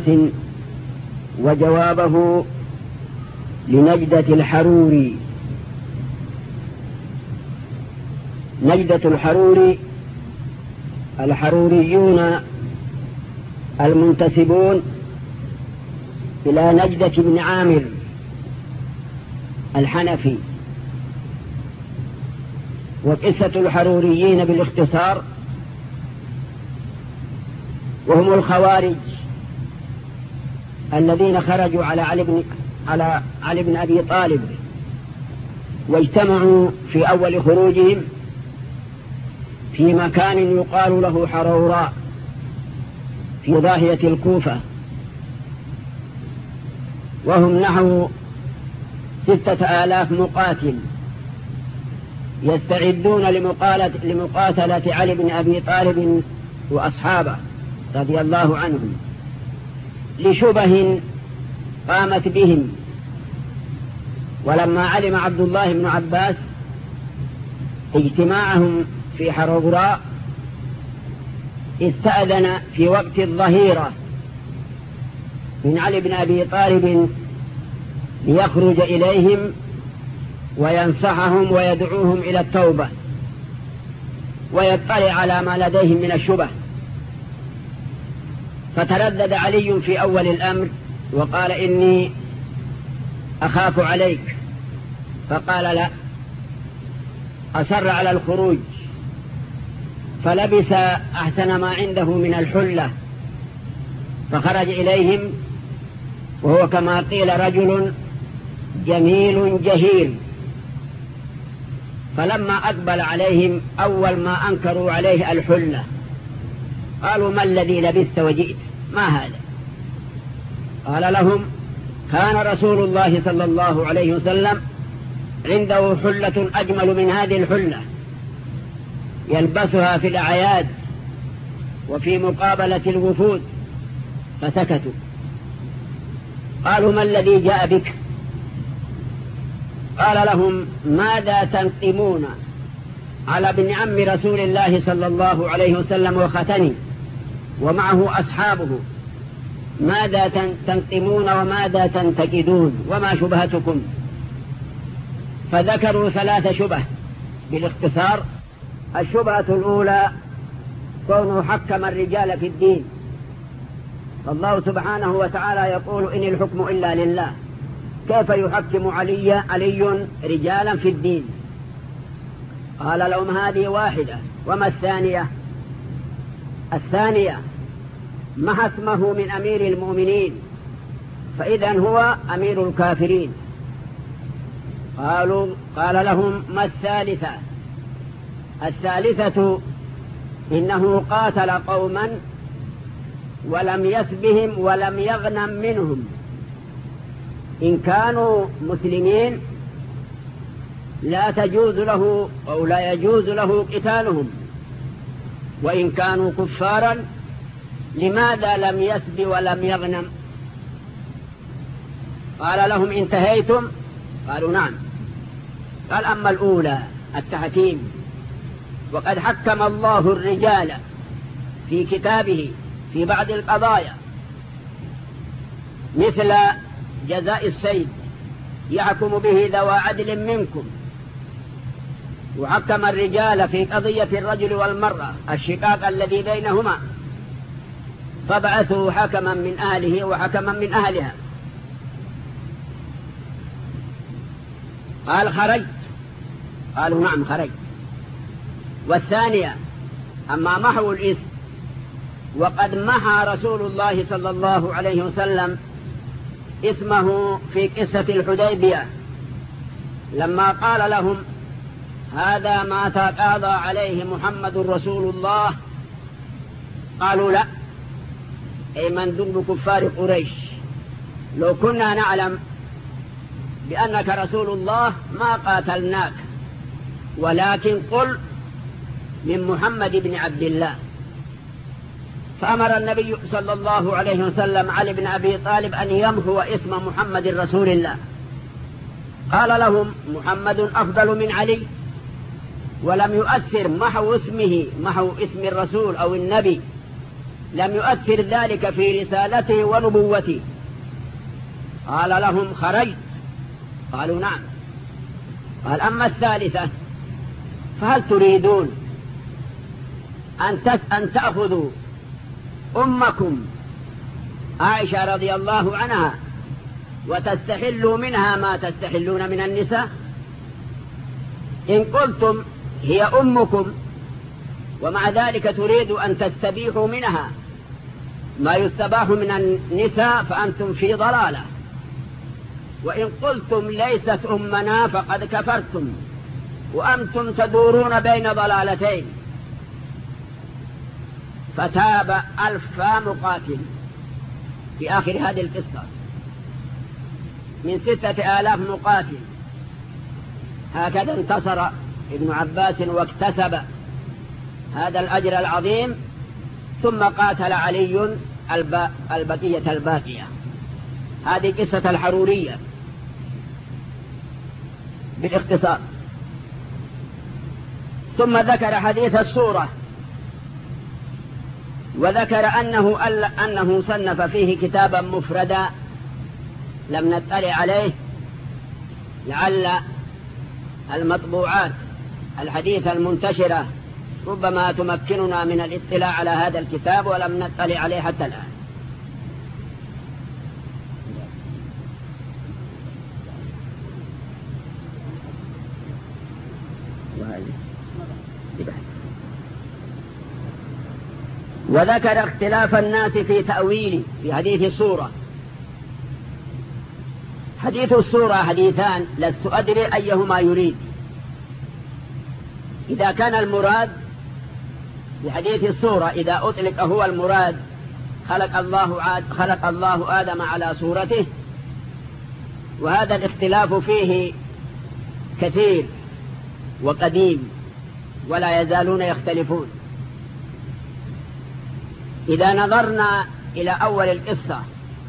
وجوابه لنجدة الحروري. نجدة الحروري الحروريون المنتسبون إلى نجدة بن عامر الحنفي. وقصة الحروريين بالاختصار وهم الخوارج الذين خرجوا على علي بن على علي بن أبي طالب، واجتمعوا في أول خروجهم في مكان يقال له حروراء في ضاحية الكوفة، وهم نحو ستة آلاف مقاتل يستعدون لمقاتلة علي بن أبي طالب وأصحابه رضي الله عنهم، لشبه قامت بهم. ولما علم عبد الله بن عباس اجتماعهم في حروراء استأذن في وقت الظهيرة من علي بن أبي طالب ليخرج إليهم وينصحهم ويدعوهم إلى التوبة ويطلع على ما لديهم من الشبه. فتردد علي في أول الأمر وقال إني أخاف عليك، فقال لا، أصر على الخروج، فلبس أحسن ما عنده من الحلة فخرج إليهم، وهو كما قيل رجل جميل جهيل. فلما أقبل عليهم أول ما أنكروا عليه الحلة، قالوا ما الذي لبست وجئت؟ ما هذا؟ قال لهم كان رسول الله صلى الله عليه وسلم عنده حلة أجمل من هذه الحلة يلبسها في الأعياد وفي مقابلة الوفود، فسكتوا. قالوا ما الذي جاء بك؟ قال لهم ماذا تنقمون على ابن عم رسول الله صلى الله عليه وسلم وختني ومعه أصحابه؟ ماذا تنقمون وماذا تنتقدون وما شبهتكم؟ فذكروا ثلاث شبه بالاختصار. الشبهة الأولى كونه حكم الرجال في الدين، فالله سبحانه وتعالى يقول إن الحكم إلا لله، كيف يحكم علي علي رجالا في الدين؟ قال لهم هذه واحدة. وما الثانية؟ الثانية محى اسمه من أمير المؤمنين فإذا هو أمير الكافرين. قالوا قال لهم: ما الثالثة؟ الثالثة إنه قاتل قوما ولم يسبهم ولم يغنم منهم، إن كانوا مسلمين لا تجوز له أو لا يجوز له قتالهم، وإن كانوا كفارا لماذا لم يسب ولم يغنم؟ قال لهم: انتهيتم؟ قالوا: نعم. قال: أما الأولى التحكيم، وقد حكم الله الرجال في كتابه في بعض القضايا مثل جزاء السيد يحكم به ذوى عدل منكم، وحكم الرجال في قضية الرجل والمرأة الشقاق الذي بينهما، فبعثوا حكما من أهله وحكما من أهلها. قال: خرجت؟ قالوا: نعم خرجت. والثانية أما محو الإثم، وقد محى رسول الله صلى الله عليه وسلم اسمه في قصة الحديبية لما قال لهم: هذا ما تقاضى عليه محمد رسول الله. قالوا: لا، أي مندوب كفار قريش، لو كنا نعلم بأنك رسول الله ما قاتلناك، ولكن قل من محمد بن عبد الله. فأمر النبي صلى الله عليه وسلم علي بن أبي طالب أن يمحو اسم محمد رسول الله. قال لهم: محمد أفضل من علي، ولم يؤثر محو اسمه محو اسم الرسول أو النبي، لم يؤثر ذلك في رسالته ونبوته. قال لهم: خرجت؟ قالوا: نعم. قال: أما الثالثة فهل تريدون أن أن تأخذوا أمكم عائشة رضي الله عنها وتستحلوا منها ما تستحلون من النساء؟ إن قلتم هي أمكم ومع ذلك تريد أن تستبيحوا منها ما يستباح من النساء فأنتم في ضلالة، وإن قلتم ليست أمنا فقد كفرتم وأنتم تدورون بين ضلالتين. فتاب ألف مقاتل في آخر هذه القصة من ستة آلاف مقاتل. هكذا انتصر ابن عباس واكتسب هذا الأجر العظيم، ثم قاتل علي الب... البقية الباقية. هذه قصة الحرورية بالاختصار. ثم ذكر حديث السورة، وذكر أنه, أنه صنف فيه كتابا مفردا لم نطلع عليه، لعل المطبوعات الحديثة المنتشرة ربما تمكننا من الاطلاع على هذا الكتاب، ولم نطلع عليه حتى الآن. وذكر اختلاف الناس في تأويله في حديث السورة. حديث السورة حديثان لست أدري أيهما يريد. إذا كان المراد بحديث السورة إذا أطلق هو المراد خلق الله, عاد خلق الله آدم على صورته، وهذا الاختلاف فيه كثير وقديم ولا يزالون يختلفون. إذا نظرنا إلى أول القصة،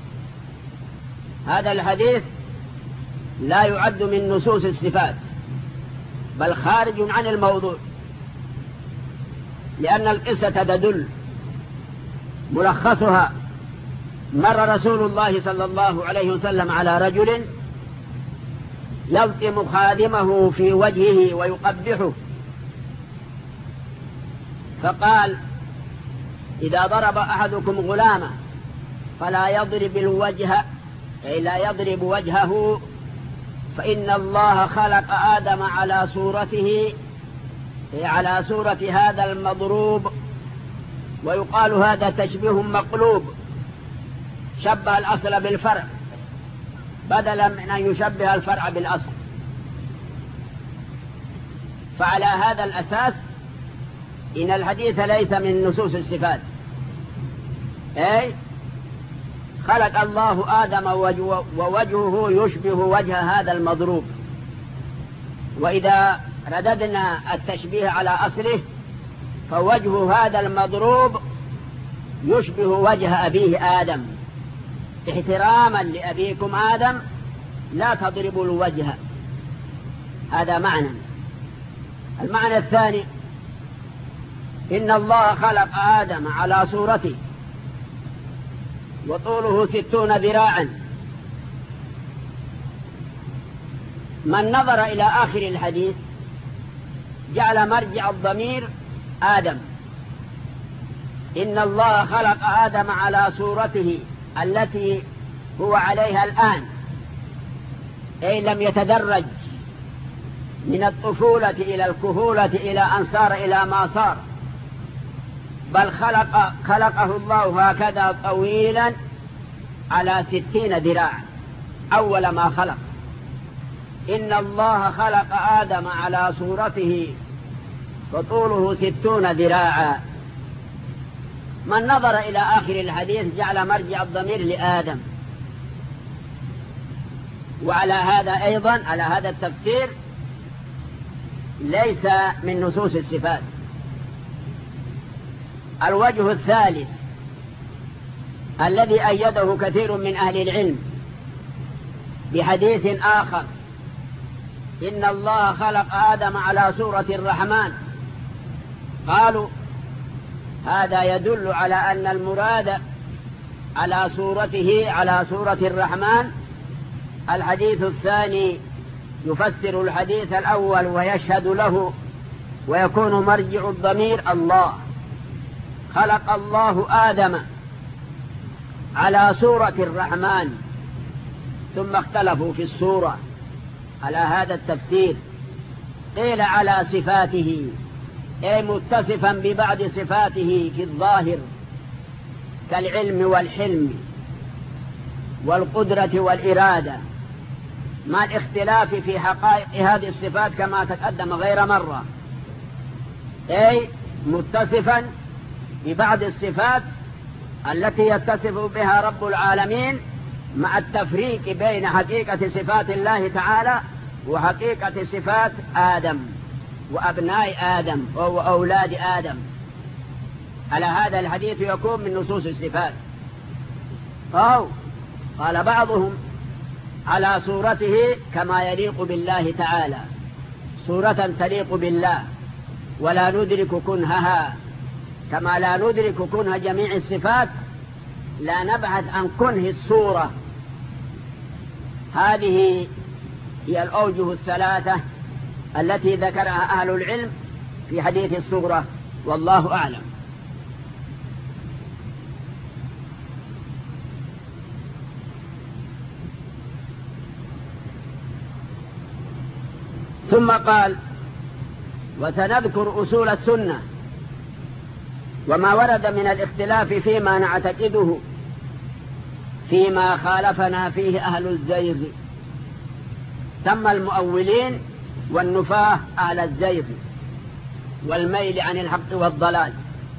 هذا الحديث لا يعد من نصوص الصفات بل خارج عن الموضوع، لأن القصة تدل. ملخصها: مر رسول الله صلى الله عليه وسلم على رجل يلطم خادمه في وجهه ويقبحه، فقال: إذا ضرب أحدكم غلامه فلا يضرب الوجه، أي لا يضرب وجهه، فإن الله خلق آدم على صورته، على صورة هذا المضروب، ويقال هذا تشبيه مقلوب، شبه الأصل بالفرع بدلا من أن يشبه الفرع بالأصل. فعلى هذا الأساس إن الحديث ليس من نصوص الصفات. أي خلق الله آدم ووجهه يشبه وجه هذا المضروب، وإذا رددنا التشبيه على أصله فوجه هذا المضروب يشبه وجه أبيه آدم، احتراما لأبيكم آدم لا تضربوا الوجه. هذا معنى. المعنى الثاني إن الله خلق آدم على صورته وطوله ستون ذراعا. من نظر إلى آخر الحديث جعل مرجع الضمير آدم. إن الله خلق آدم على صورته التي هو عليها الآن، أي لم يتدرج من الطفولة إلى الكهولة إلى أن صار إلى ما صار، بل خلق خلقه الله هكذا طويلا على ستين ذراعا أول ما خلق. إن الله خلق آدم على صورته وطوله ستون ذراعا. من نظر إلى آخر الحديث جعل مرجع الضمير لآدم. وعلى هذا أيضا على هذا التفسير ليس من نصوص الصفات. الوجه الثالث الذي أيده كثير من أهل العلم بحديث آخر إن الله خلق آدم على صورة الرحمن، قالوا هذا يدل على أن المراد على صورته على صورة الرحمن. الحديث الثاني يفسر الحديث الأول ويشهد له ويكون مرجع الضمير الله. خلق الله آدم على صورة الرحمن، ثم اختلفوا في الصورة على هذا التفسير. قيل على صفاته، أي متصفا ببعض صفاته في الظاهر كالعلم والحلم والقدرة والإرادة، مع الاختلاف في حقائق هذه الصفات كما تقدم غير مرة. أي متصفا ببعض الصفات التي يتصف بها رب العالمين، مع التفريق بين حقيقة صفات الله تعالى وحقيقة صفات آدم وأبناء آدم وأولاد آدم. على هذا الحديث يكون من نصوص الصفات. أو قال بعضهم على صورته كما يليق بالله تعالى، صورة تليق بالله ولا ندرك كنهها، كما لا ندرك كنه جميع الصفات لا نبعد عن كنه الصورة. هذه هي الأوجه الثلاثة التي ذكرها أهل العلم في حديث الصورة، والله أعلم. ثم قال وسنذكر أصول السنة وما ورد من الاختلاف فيما نعتقده فيما خالفنا فيه أهل الزيغ. ثم المؤولين والنفاه أهل الزيغ والميل عن الحق والضلال.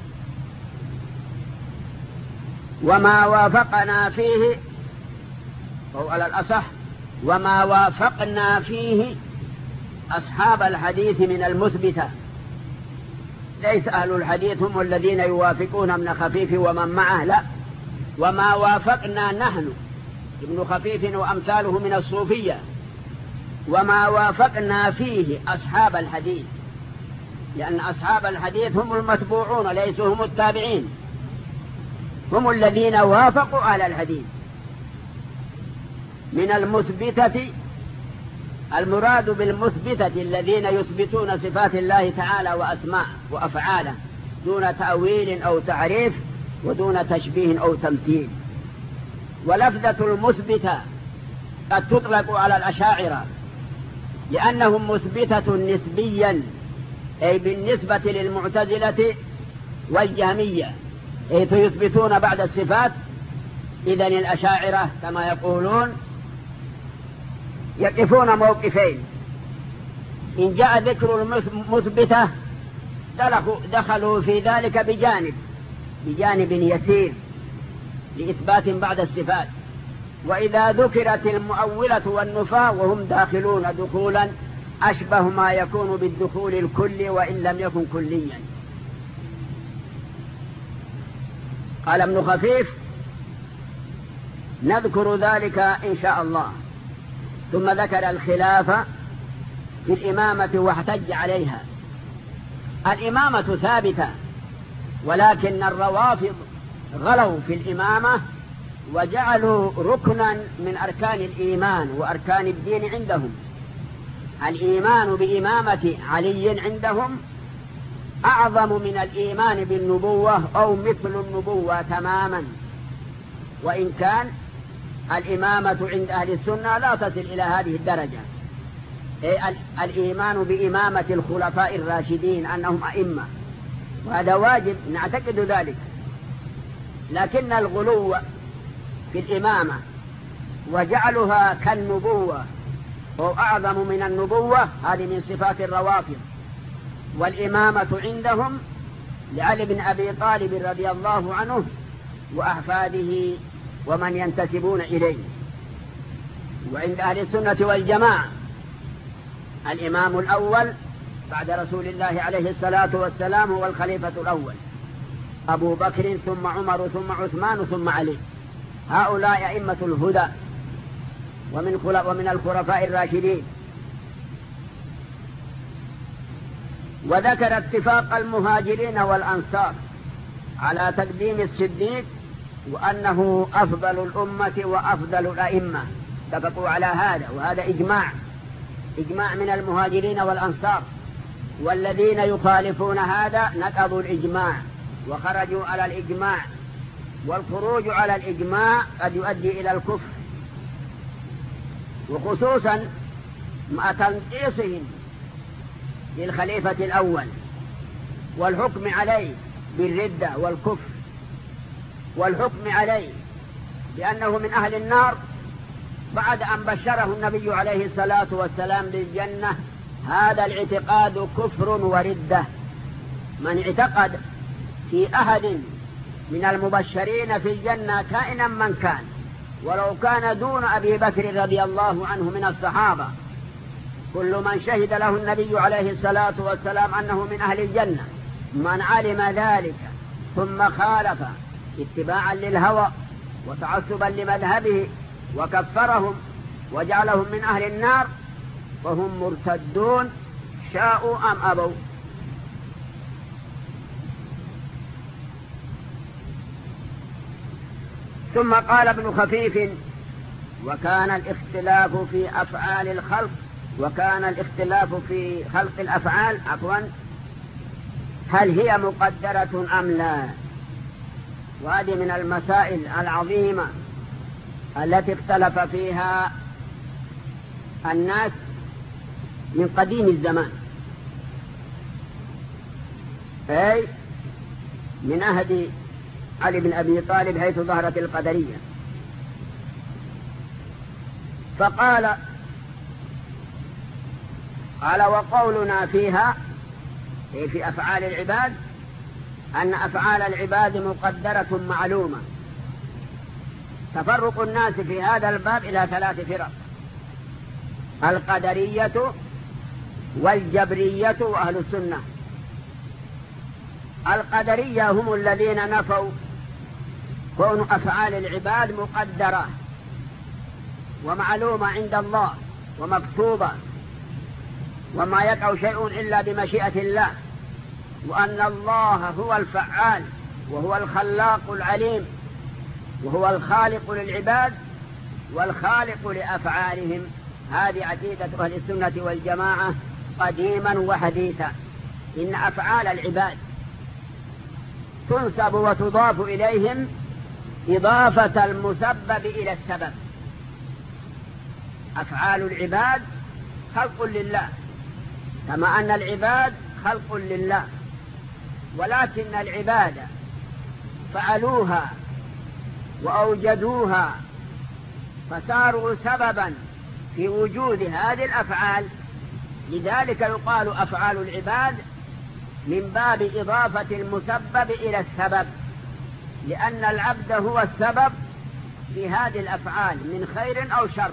وما وافقنا فيه، أو على الأصح وما وافقنا فيه أصحاب الحديث من المثبتة. ليس أهل الحديث هم الذين يوافقون ابن خفيف ومن معه، لا، وما وافقنا نحن ابن خفيف وأمثاله من الصوفية، وما وافقنا فيه أصحاب الحديث، لأن أصحاب الحديث هم المتبوعون ليسوا هم التابعين، هم الذين وافقوا على الحديث. من المثبتة المراد بالمثبتة الذين يثبتون صفات الله تعالى وأسماء وأفعاله دون تأويل أو تعريف ودون تشبيه أو تمثيل. ولفظة المثبتة قد تطلق على الأشاعرة لأنهم مثبتة نسبيا، أي بالنسبة للمعتزلة والجهمية، حيث يثبتون بعد الصفات. إذن الأشاعرة كما يقولون يقفون موقفين: إن جاء ذكر المثبتة دخلوا في ذلك بجانب بجانب يسير لإثبات بعد الصفات، وإذا ذكرت المؤولة والنفاة وهم داخلون دخولا أشبه ما يكون بالدخول الكلي وإن لم يكن كليا. قال ابن خفيف: نذكر ذلك إن شاء الله. ثم ذكر الخلاف في الإمامة واحتج عليها. الإمامة ثابتة، ولكن الروافض غلوا في الإمامة وجعلوا ركنا من أركان الإيمان وأركان الدين عندهم. الإيمان بإمامة علي عندهم أعظم من الإيمان بالنبوة أو مثل النبوة تماما، وإن كان الإمامة عند أهل السنة لا تصل إلى هذه الدرجة. الإيمان بإمامة الخلفاء الراشدين أنهم أئمة، وهذا واجب نعتقد ذلك، لكن الغلو في الإمامة وجعلها كالنبوة أو أعظم من النبوة هذه من صفات الروافض. والإمامة عندهم لعلي بن أبي طالب رضي الله عنه وأحفاده ومن ينتسبون إليه. وعند أهل السنة والجماعة الإمام الأول بعد رسول الله عليه الصلاة والسلام هو الخليفة الأول، أبو بكر ثم عمر ثم عثمان ثم علي. هؤلاء أئمة الهدى ومن ومن الخلفاء الراشدين. وذكر اتفاق المهاجرين والأنصار على تقديم الصديق وأنه أفضل الأمة وأفضل الأئمة، اتفقوا على هذا، وهذا إجماع إجماع من المهاجرين والأنصار. والذين يخالفون هذا نقضوا الإجماع وخرجوا على الإجماع، والخروج على الإجماع قد يؤدي إلى الكفر، وخصوصا مع تنقيصهم للخليفة الأول والحكم عليه بالردة والكفر، والحكم عليه بأنه من أهل النار بعد أن بشره النبي عليه الصلاة والسلام بالجنة. هذا الاعتقاد كفر وردة. من اعتقد في أحد من المبشرين في الجنة كائنا من كان، ولو كان دون أبي بكر رضي الله عنه من الصحابة، كل من شهد له النبي عليه الصلاة والسلام أنه من أهل الجنة، من علم ذلك ثم خالف اتباعا للهوى وتعصبا لمذهبه وكفرهم وجعلهم من أهل النار فهم مرتدون شاءوا أم أبوا. ثم قال ابن خفيف: وكان الاختلاف في أفعال الخلق وكان الاختلاف في خلق الأفعال عفوا هل هي مقدرة أم لا. وهذه من المسائل العظيمة التي اختلف فيها الناس من قديم الزمان، أي من عهد علي بن أبي طالب حيث ظهرت القدرية. فقال قال وقولنا فيها أي في أفعال العباد أن أفعال العباد مقدرة معلومة. تفرق الناس في هذا الباب إلى ثلاث فرق: القدرية والجبرية وأهل السنة. القدرية هم الذين نفوا كون أفعال العباد مقدرة ومعلومة عند الله ومكتوبة، وما يقع شيء إلا بمشيئة الله، وأن الله هو الفعال وهو الخلاق العليم وهو الخالق للعباد والخالق لأفعالهم. هذه عقيدة أهل السنة والجماعة قديما وحديثا، إن أفعال العباد تنسب وتضاف إليهم إضافة المسبب إلى السبب. أفعال العباد خلق لله كما أن العباد خلق لله، ولكن العباد فعلوها وأوجدوها فصاروا سببا في وجود هذه الأفعال. لذلك يقال أفعال العباد من باب إضافة المسبب إلى السبب، لأن العبد هو السبب في هذه الأفعال من خير أو شر،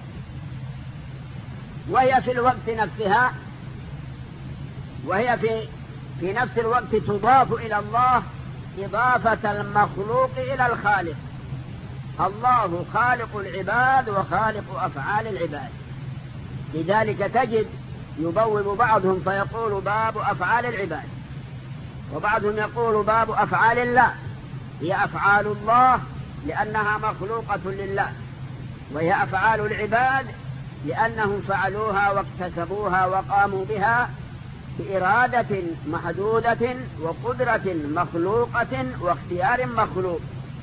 وهي في الوقت نفسها وهي في في نفس الوقت تضاف إلى الله إضافة المخلوق إلى الخالق. الله خالق العباد وخالق أفعال العباد. لذلك تجد يبوب بعضهم فيقول باب أفعال العباد، وبعضهم يقول باب أفعال الله. هي أفعال الله لأنها مخلوقة لله، وهي أفعال العباد لأنهم فعلوها واكتسبوها وقاموا بها بإرادة محدودة وقدرة مخلوقة واختيار مخلوق.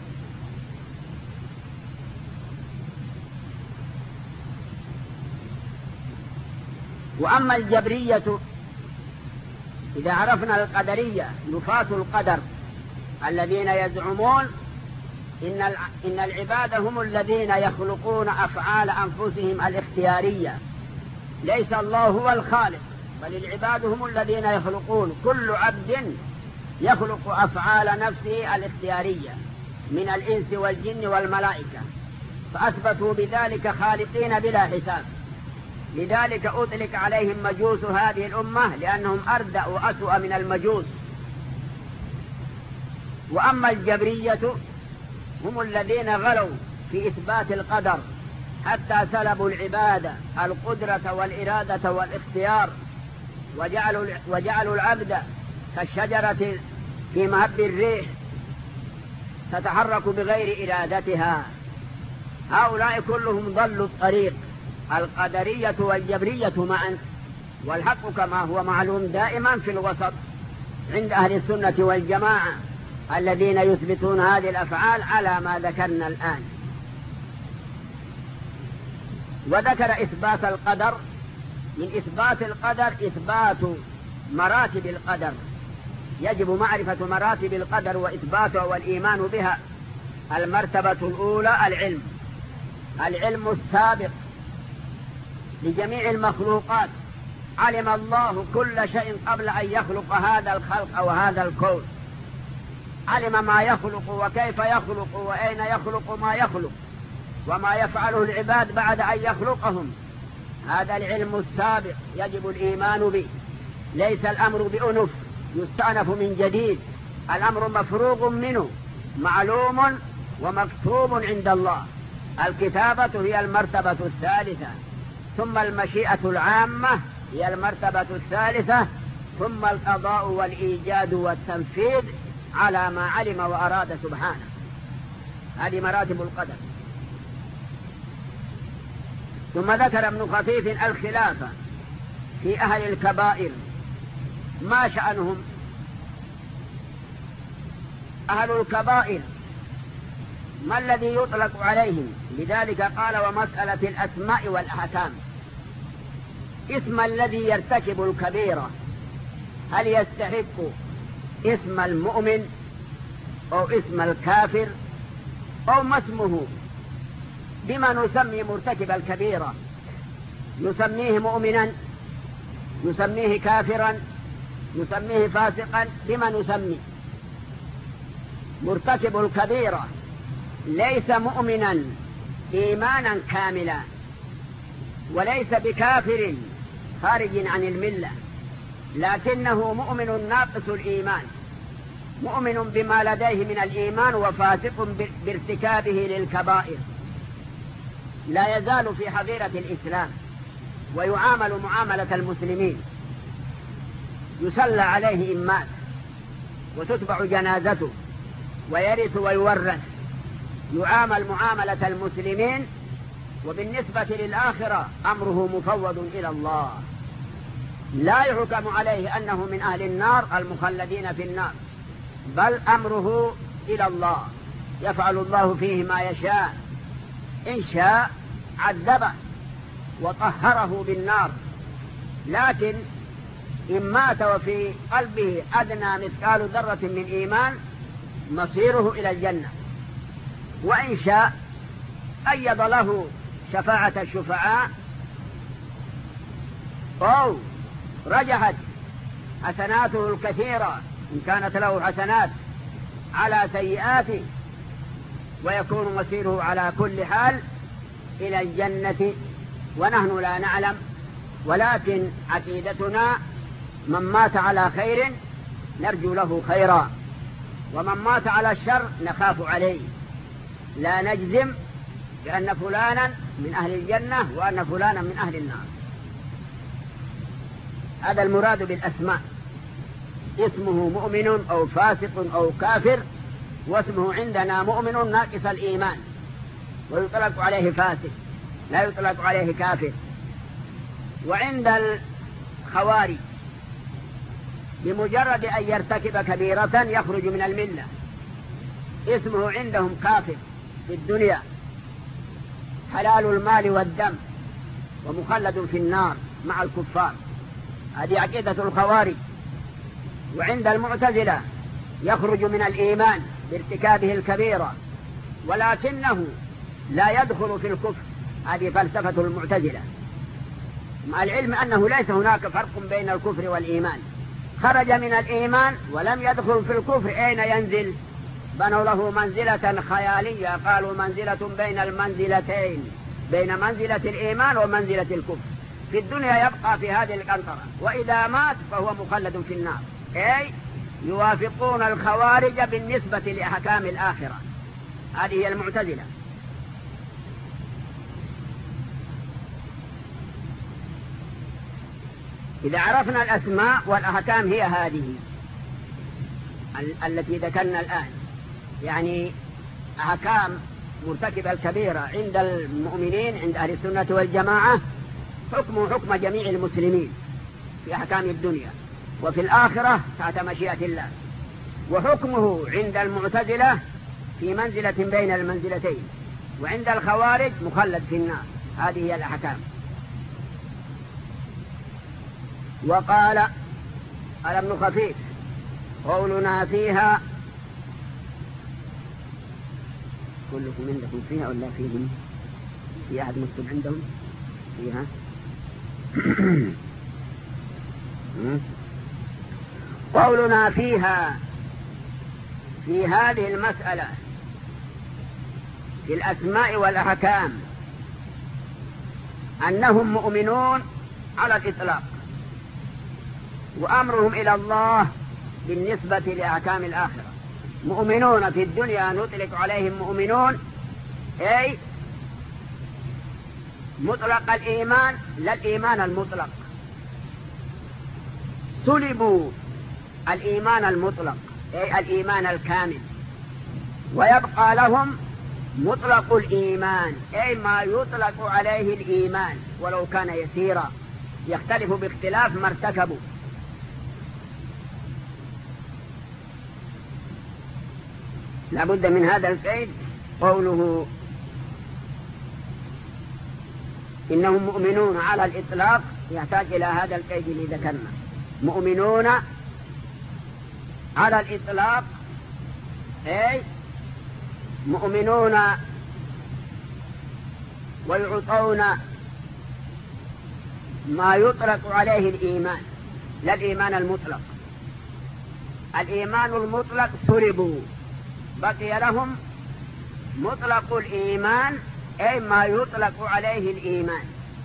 وأما الجبرية إذا عرفنا القدرية نفاة القدر الذين يزعمون إن إن العباد هم الذين يخلقون أفعال أنفسهم الاختيارية، ليس الله هو الخالق، بل العباد هم الذين يخلقون. كل عبد يخلق أفعال نفسه الاختيارية من الإنس والجن والملائكة، فأثبتوا بذلك خالقين بلا حساب. لذلك أطلق عليهم مجوس هذه الأمة لأنهم أردأ وأسوأ من المجوس. وأما الجبرية هم الذين غلوا في إثبات القدر حتى سلبوا العبادة القدرة والإرادة والاختيار، وجعلوا, وجعلوا العبد كالشجرة في مهب الريح تتحرك بغير إرادتها. هؤلاء كلهم ضلوا الطريق، القدرية والجبرية معا، والحق كما هو معلوم دائما في الوسط عند أهل السنة والجماعة الذين يثبتون هذه الأفعال على ما ذكرنا الآن. وذكر إثبات القدر. من إثبات القدر إثبات مراتب القدر، يجب معرفة مراتب القدر وإثباتها والإيمان بها. المرتبة الأولى العلم، العلم السابق لجميع المخلوقات. علم الله كل شيء قبل أن يخلق هذا الخلق أو هذا الكون، علم ما يخلق وكيف يخلق وأين يخلق ما يخلق وما يفعله العباد بعد أن يخلقهم. هذا العلم السابق يجب الإيمان به، ليس الأمر بأنف يستأنف من جديد، الأمر مفروغ منه معلوم ومكتوب عند الله. الكتابة هي المرتبة الثالثة، ثم المشيئة العامة هي المرتبة الثالثة، ثم القضاء والإيجاد والتنفيذ على ما علم وأراد سبحانه. هذه مراتب القدر. ثم ذكر ابن خفيف الخلافة في أهل الكبائر. ما شأنهم؟ أهل الكبائر ما الذي يطلق عليهم؟ لذلك قال ومسألة الأسماء والأحكام. اسم الذي يرتكب الكبيرة هل يستحق اسم المؤمن أو اسم الكافر أو ما اسمه؟ بما نسمي مرتكب الكبيرة؟ نسميه مؤمنا، نسميه كافرا، نسميه فاسقا؟ بما نسمي؟ مرتكب الكبيرة ليس مؤمنا إيمانا كاملا، وليس بكافر خارج عن الملة، لكنه مؤمن ناقص الإيمان، مؤمن بما لديه من الإيمان وفاسق بارتكابه للكبائر. لا يزال في حظيرة الإسلام ويعامل معاملة المسلمين، يسلى عليه إن مات وتتبع جنازته ويرث ويورث، يعامل معاملة المسلمين. وبالنسبة للآخرة أمره مفوض إلى الله، لا يحكم عليه أنه من أهل النار المخلدين في النار، بل أمره إلى الله، يفعل الله فيه ما يشاء. إن شاء عذبه وطهره بالنار، لكن إن مات وفي قلبه أدنى مثقال ذرة من إيمان مصيره إلى الجنة. وإن شاء أيض له شفاعة الشفعاء أو رجحت حسناته الكثيرة إن كانت له حسنات على سيئاته، ويكون مصيره على كل حال إلى الجنة ونحن لا نعلم. ولكن عقيدتنا من مات على خير نرجو له خيرا، ومن مات على الشر نخاف عليه، لا نجزم بأن فلانا من أهل الجنة وأن فلانا من أهل النار. هذا المراد بالأسماء، اسمه مؤمن أو فاسق أو كافر، واسمه عندنا مؤمن ناقص الإيمان، ويطلق عليه فاسق لا يطلق عليه كافر. وعند الخوارج بمجرد أن يرتكب كبيرة يخرج من الملة، اسمه عندهم كافر في الدنيا، حلال المال والدم، ومخلد في النار مع الكفار. هذه عقيدة الخوارج. وعند المعتزلة يخرج من الإيمان بارتكابه الكبيرة، ولكنه لا يدخل في الكفر. هذه فلسفة المعتزلة، مع العلم أنه ليس هناك فرق بين الكفر والإيمان. خرج من الإيمان ولم يدخل في الكفر، أين ينزل؟ بنوا له منزلة خيالية، قالوا منزلة بين المنزلتين، بين منزلة الإيمان ومنزلة الكفر. في الدنيا يبقى في هذه القنطرة، وإذا مات فهو مخلد في النار. أي يوافقون الخوارج بالنسبة لأحكام الآخرة. هذه هي المعتزلة. إذا عرفنا الأسماء والأحكام هي هذه التي ذكرنا الآن، يعني أحكام مرتكب الكبيرة عند المؤمنين عند أهل السنة والجماعة حكمه حكم جميع المسلمين في أحكام الدنيا، وفي الآخرة تحت مشيئة الله. وحكمه عند المعتزلة في منزلة بين المنزلتين، وعند الخوارج مخلد في النار. هذه هي الأحكام. وقال على ابن خفيف قولنا فيها، كلكم عندكم فيها ولا فيهم؟ في أحد مكتوب عندهم فيها؟ قولنا فيها في هذه المسألة في الأسماء والأحكام أنهم مؤمنون على الإطلاق، وأمرهم إلى الله بالنسبة لأحكام الآخرة. مؤمنون في الدنيا نطلق عليهم مؤمنون، أي مطلق الإيمان لا الإيمان المطلق، سلبوا الإيمان المطلق أي الإيمان الكامل، ويبقى لهم مطلق الإيمان أي ما يطلق عليه الإيمان ولو كان يسيرا، يختلف باختلاف ما ارتكبوا. لابد من هذا القيد، قوله إنهم مؤمنون على الإطلاق يحتاج إلى هذا القيد اللي ذكرنا، مؤمنون على الإطلاق أي مؤمنون ويعطون ما يطلق عليه الإيمان لا الإيمان المطلق. الإيمان المطلق سلبوا، بقي لهم مطلق الإيمان أي ما يطلق عليه الإيمان.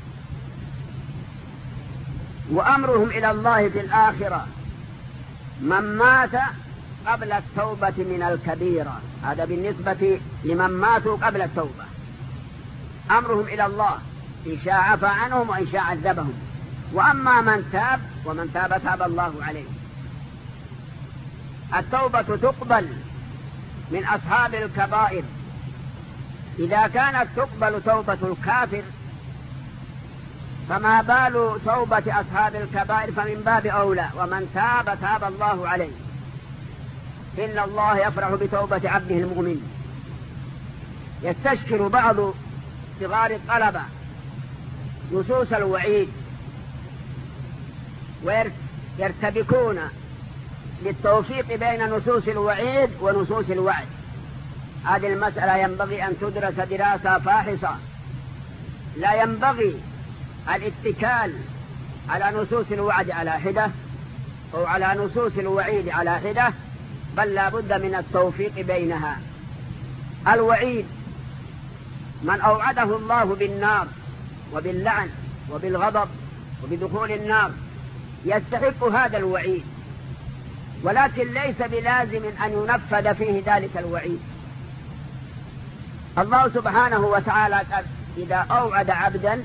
وأمرهم إلى الله في الآخرة من مات قبل التوبة من الكبيرة، هذا بالنسبة لمن ماتوا قبل التوبة. أمرهم إلى الله إن شاء عفى عنهم وإن شاء عذبهم. وأما من تاب ومن تاب تاب الله عليه. التوبة تقبل من أصحاب الكبائر، إذا كانت تقبل توبة الكافر فما بال توبة أصحاب الكبائر، فمن باب أولى. ومن تاب تاب الله عليه. إن الله يفرح بتوبة عبده المؤمن. يستشكر بعض صغار الطلبة نصوص الوعيد ويرتبكون للتوفيق بين نصوص الوعيد ونصوص الوعد. هذه المسألة ينبغي أن تدرس دراسة فاحصة، لا ينبغي الاتكال على نصوص الوعد على حدة أو على نصوص الوعيد على حدة، بل لا بد من التوفيق بينها. الوعيد من أوعده الله بالنار وباللعن وبالغضب وبدخول النار يستحق هذا الوعيد، ولكن ليس بلازم أن ينفذ فيه ذلك الوعيد. الله سبحانه وتعالى قال إذا أوعد عبدا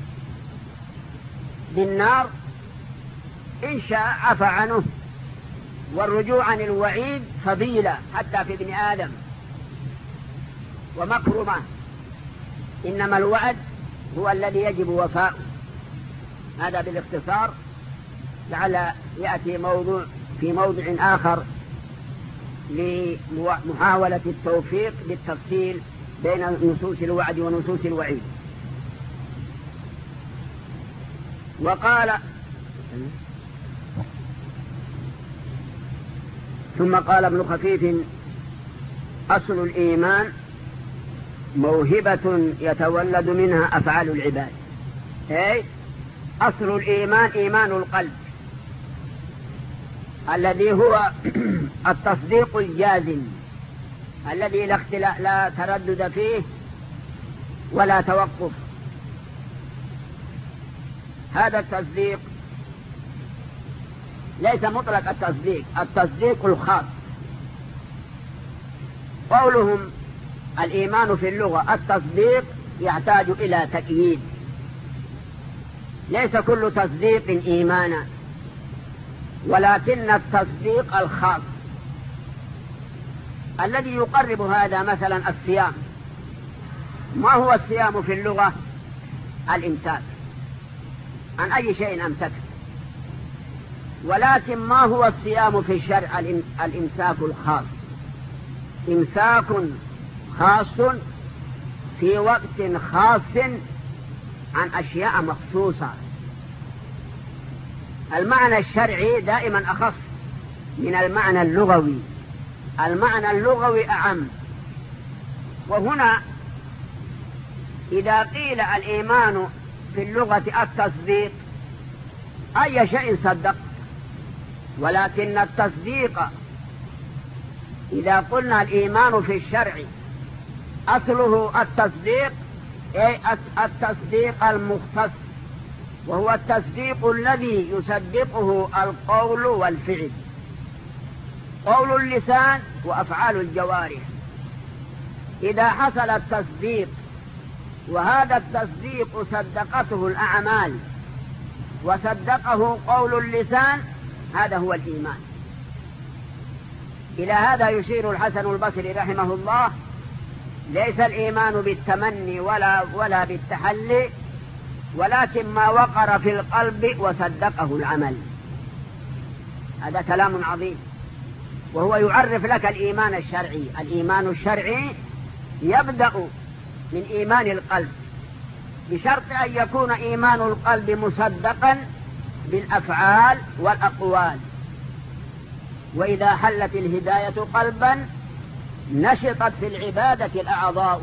بالنار إن شاء عفى عنه، والرجوع عن الوعيد فضيلة حتى في ابن آدم ومكرمة، إنما الوعد هو الذي يجب وفاؤه. هذا بالاختصار، لعل يأتي موضوع في موضع آخر لمحاولة التوفيق بالتفصيل بين نصوص الوعد ونصوص الوعيد. وقال ثم قال ابن خفيف أصل الإيمان موهبة يتولد منها أفعال العباد. أي أصل الإيمان إيمان القلب الذي هو التصديق الجازم الذي لا اختلاف لا تردد فيه ولا توقف. هذا التصديق ليس مطلق التصديق، التصديق الخاص. قولهم الإيمان في اللغة التصديق يحتاج إلى تأييد، ليس كل تصديق إيمانا، ولكن التصديق الخاص الذي يقرب هذا مثلا الصيام. ما هو الصيام في اللغة؟ الإمساك عن أي شيء أمسكت. ولكن ما هو الصيام في الشرع؟ الإمساك الخاص، إمساك خاص في وقت خاص عن أشياء مخصوصة. المعنى الشرعي دائما أخف من المعنى اللغوي، المعنى اللغوي أعم. وهنا إذا قيل الإيمان في اللغة التصديق أي شيء صدق، ولكن التصديق إذا قلنا الإيمان في الشرع أصله التصديق، أي التصديق المختص، وهو التصديق الذي يصدقه القول والفعل، قول اللسان وأفعال الجوارح. إذا حصل التصديق وهذا التصديق صدقته الأعمال وصدقه قول اللسان، هذا هو الإيمان. إلى هذا يشير الحسن البصري رحمه الله: ليس الإيمان بالتمني ولا, ولا بالتحلي، ولكن ما وقر في القلب وصدقه العمل. هذا كلام عظيم، وهو يعرف لك الإيمان الشرعي. الإيمان الشرعي يبدأ من إيمان القلب، بشرط أن يكون إيمان القلب مصدقا بالأفعال والأقوال. وإذا حلت الهداية قلبا نشطت في العبادة الأعضاء.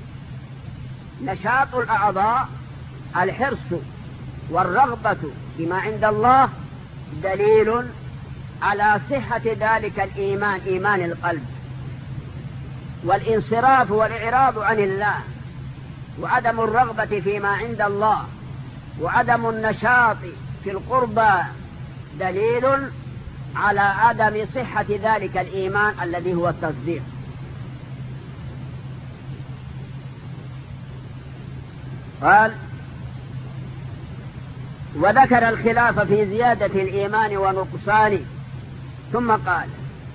نشاط الأعضاء الحرص والرغبة بما عند الله دليل على صحة ذلك الإيمان، إيمان القلب. والانصراف والإعراض عن الله وعدم الرغبة فيما عند الله وعدم النشاط في القربى دليل على عدم صحة ذلك الإيمان الذي هو التصديق. قال: وذكر الخلاف في زيادة الإيمان ونقصانه، ثم قال: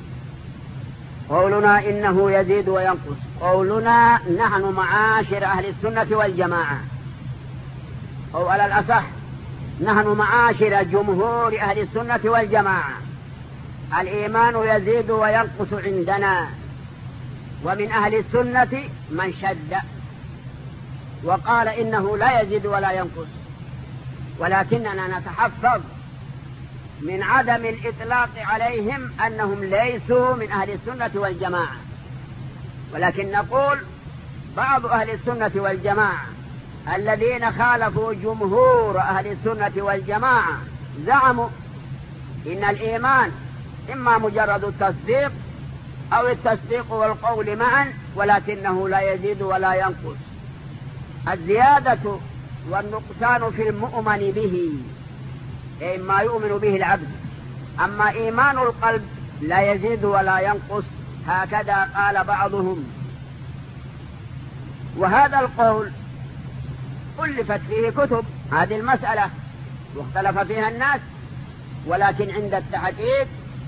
قولنا إنه يزيد وينقص، قولنا نحن معاشر أهل السنة والجماعة، أو على الأصح نحن معاشر جمهور أهل السنة والجماعة، الإيمان يزيد وينقص عندنا. ومن أهل السنة من شد وقال إنه لا يزيد ولا ينقص، ولكننا نتحفظ من عدم الإطلاق عليهم أنهم ليسوا من أهل السنة والجماعة، ولكن نقول بعض أهل السنة والجماعة الذين خالفوا جمهور أهل السنة والجماعة زعموا إن الإيمان إما مجرد التصديق أو التصديق والقول معا، ولكنه لا يزيد ولا ينقص. الزيادة والنقصان في المؤمن به، أي ما يؤمن به العبد، أما إيمان القلب لا يزيد ولا ينقص، هكذا قال بعضهم. وهذا القول ألفت فيه كتب هذه المسألة واختلف فيها الناس، ولكن عند التحقيق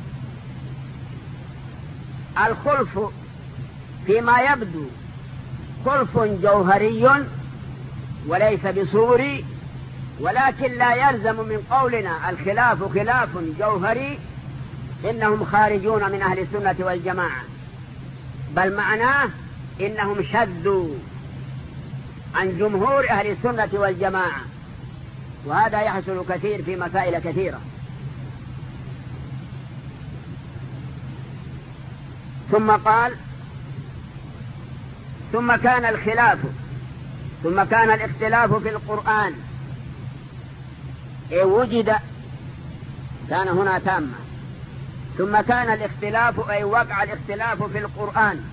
الخلف فيما يبدو خلف جوهري وليس بصوري، ولكن لا يلزم من قولنا الخلاف خلاف جوهري إنهم خارجون من أهل السنة والجماعة، بل معناه إنهم شذوا عن جمهور أهل السنة والجماعة، وهذا يحصل كثير في مسائل كثيرة. ثم قال ثم كان الخلاف ثم كان الاختلاف في القرآن، إيه وجد، كان هنا تامة. ثم كان الاختلاف أي وقع الاختلاف في القرآن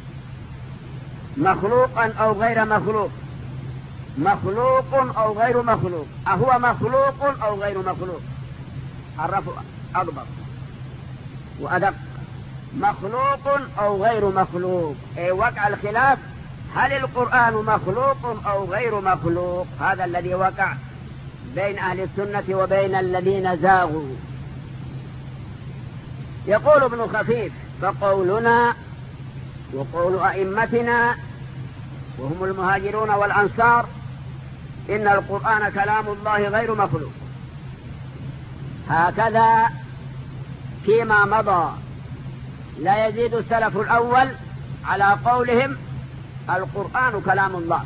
مخلوقا أو غير مخلوق، مخلوق أو غير مخلوق، أهو مخلوق أو غير مخلوق، عرفوا أضبط وأدق، مخلوق أو غير مخلوق، أي وقع الخلاف هل القرآن مخلوق أو غير مخلوق، هذا الذي وقع بين أهل السنة وبين الذين زاغوا. يقول ابن خفيف: فقولنا وقول أئمتنا وهم المهاجرون والأنصار إن القرآن كلام الله غير مخلوق، هكذا فيما مضى لا يزيد السلف الأول على قولهم القرآن كلام الله،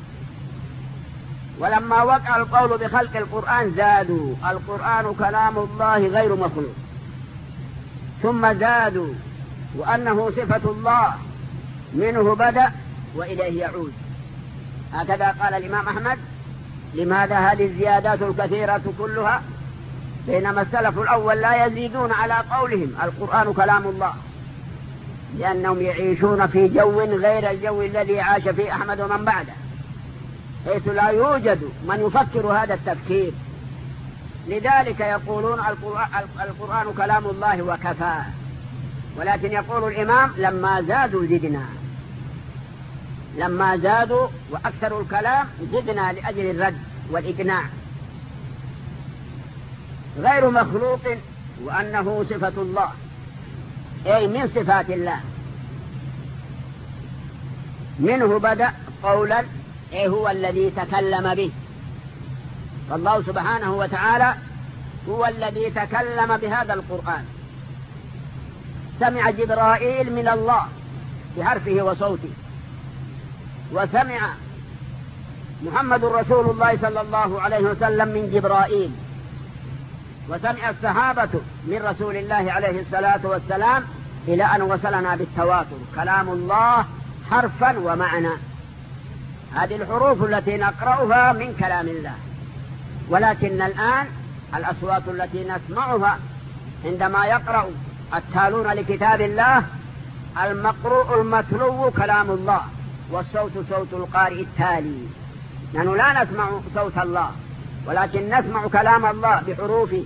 ولما وقع القول بخلق القرآن زادوا القرآن كلام الله غير مخلوق، ثم زادوا وأنه صفة الله منه بدأ وإليه يعود. هكذا قال الإمام أحمد: لماذا هذه الزيادات الكثيرة كلها بينما السلف الأول لا يزيدون على قولهم القرآن كلام الله؟ لأنهم يعيشون في جو غير الجو الذي عاش فيه أحمد ومن بعده، حيث لا يوجد من يفكر هذا التفكير، لذلك يقولون القرآن كلام الله وكفى. ولكن يقول الإمام: لما زادوا زدنا، لما زادوا وأكثروا الكلام زدنا لأجل الرد والإقناع. غير مخلوق وأنه صفة الله، أي من صفات الله، منه بدأ قولا، أي هو الذي تكلم به، فالله سبحانه وتعالى هو الذي تكلم بهذا القرآن. سمع جبرائيل من الله بحرفه وصوته، وسمع محمد رسول الله صلى الله عليه وسلم من جبرائيل، وسمع الصحابة من رسول الله عليه الصلاة والسلام، إلى أن وصلنا بالتواتر كلام الله حرفا ومعنى. هذه الحروف التي نقرأها من كلام الله، ولكن الآن الأصوات التي نسمعها عندما يقرأ التالون لكتاب الله، المقروء المتلو كلام الله، والصوت صوت القارئ التالي. نحن لا نسمع صوت الله، ولكن نسمع كلام الله بحروفه.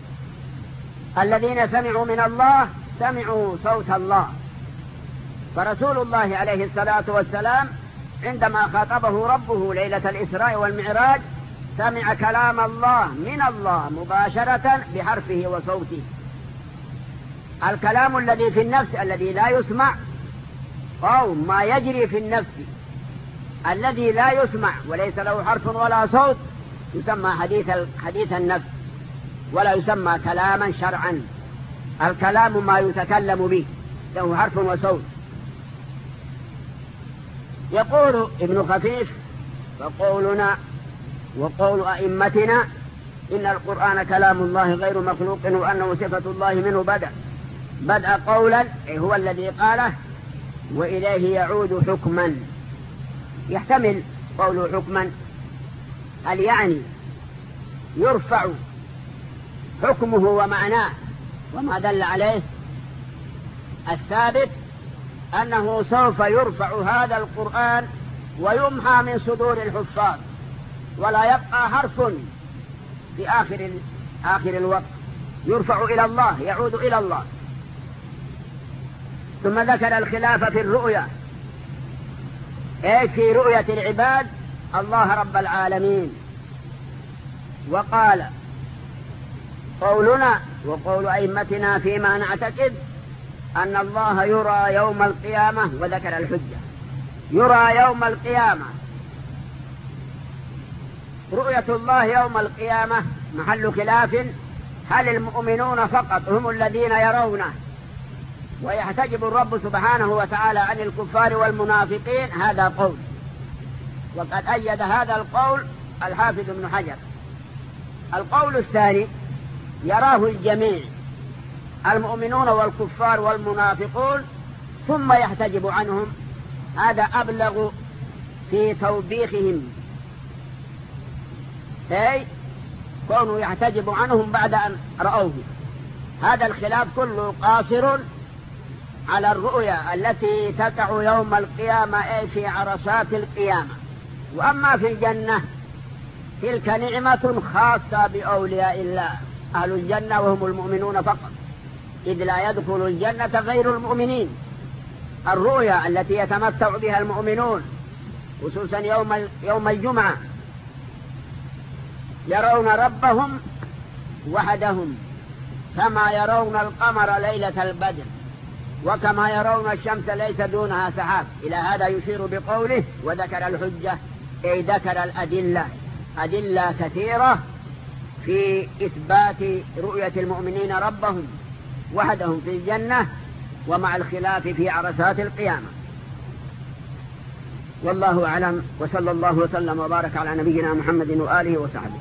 الذين سمعوا من الله سمعوا صوت الله. فرسول الله عليه الصلاة والسلام عندما خاطبه ربه ليلة الإسراء والمعراج سمع كلام الله من الله مباشرة بحرفه وصوته. الكلام الذي في النفس الذي لا يسمع، أو ما يجري في النفس الذي لا يسمع وليس له حرف ولا صوت، يسمى حديث حديث النفس، ولا يسمى كلاما شرعا. الكلام ما يتكلم به له حرف وصوت. يقول ابن خفيف: فقولنا وقول أئمتنا إن القرآن كلام الله غير مخلوق وأنه صفة الله منه بدأ بدأ قولا، هو الذي قاله، وإليه يعود حكما. يحتمل قوله حكما هل يعني يرفع حكمه ومعناه وما دل عليه؟ الثابت أنه سوف يرفع هذا القرآن ويمحى من صدور الحفاظ، ولا يبقى حرف في آخر آخر الوقت، يرفع إلى الله، يعود إلى الله. ثم ذكر الخلاف في الرؤيا، أي في رؤية العباد الله رب العالمين. وقال قولنا وقول أئمتنا فيما نعتقد أن الله يرى يوم القيامة، وذكر الحجة يرى يوم القيامة. رؤية الله يوم القيامة محل خلاف، هل المؤمنون فقط هم الذين يرونه ويحتجب الرب سبحانه وتعالى عن الكفار والمنافقين؟ هذا قول، وقد أيد هذا القول الحافظ ابن حجر. القول الثاني يراه الجميع، المؤمنون والكفار والمنافقون، ثم يحتجب عنهم. هذا أبلغ في توبيخهم، أي كونوا يحتجب عنهم بعد أن رأوه. هذا الخلاف كله قاصر على الرؤيا التي تقع يوم القيامة، أي في عرصات القيامة. وأما في الجنة تلك نعمة خاصة بأولياء الله، أهل الجنة وهم المؤمنون فقط، إذ لا يدخل الجنة غير المؤمنين. الرؤيا التي يتمتع بها المؤمنون خصوصا يوم يوم الجمعة، يرون ربهم وحدهم كما يرون القمر ليلة البدر، وكما يرون الشمس ليس دونها سحاب. إلى هذا يشير بقوله وذكر الحجة، أي ذكر الأدلة، أدلة كثيرة في إثبات رؤية المؤمنين ربهم وحدهم في الجنة، ومع الخلاف في عرصات القيامة. والله أعلم، وصلى الله وسلم وبارك على نبينا محمد وآله وصحبه.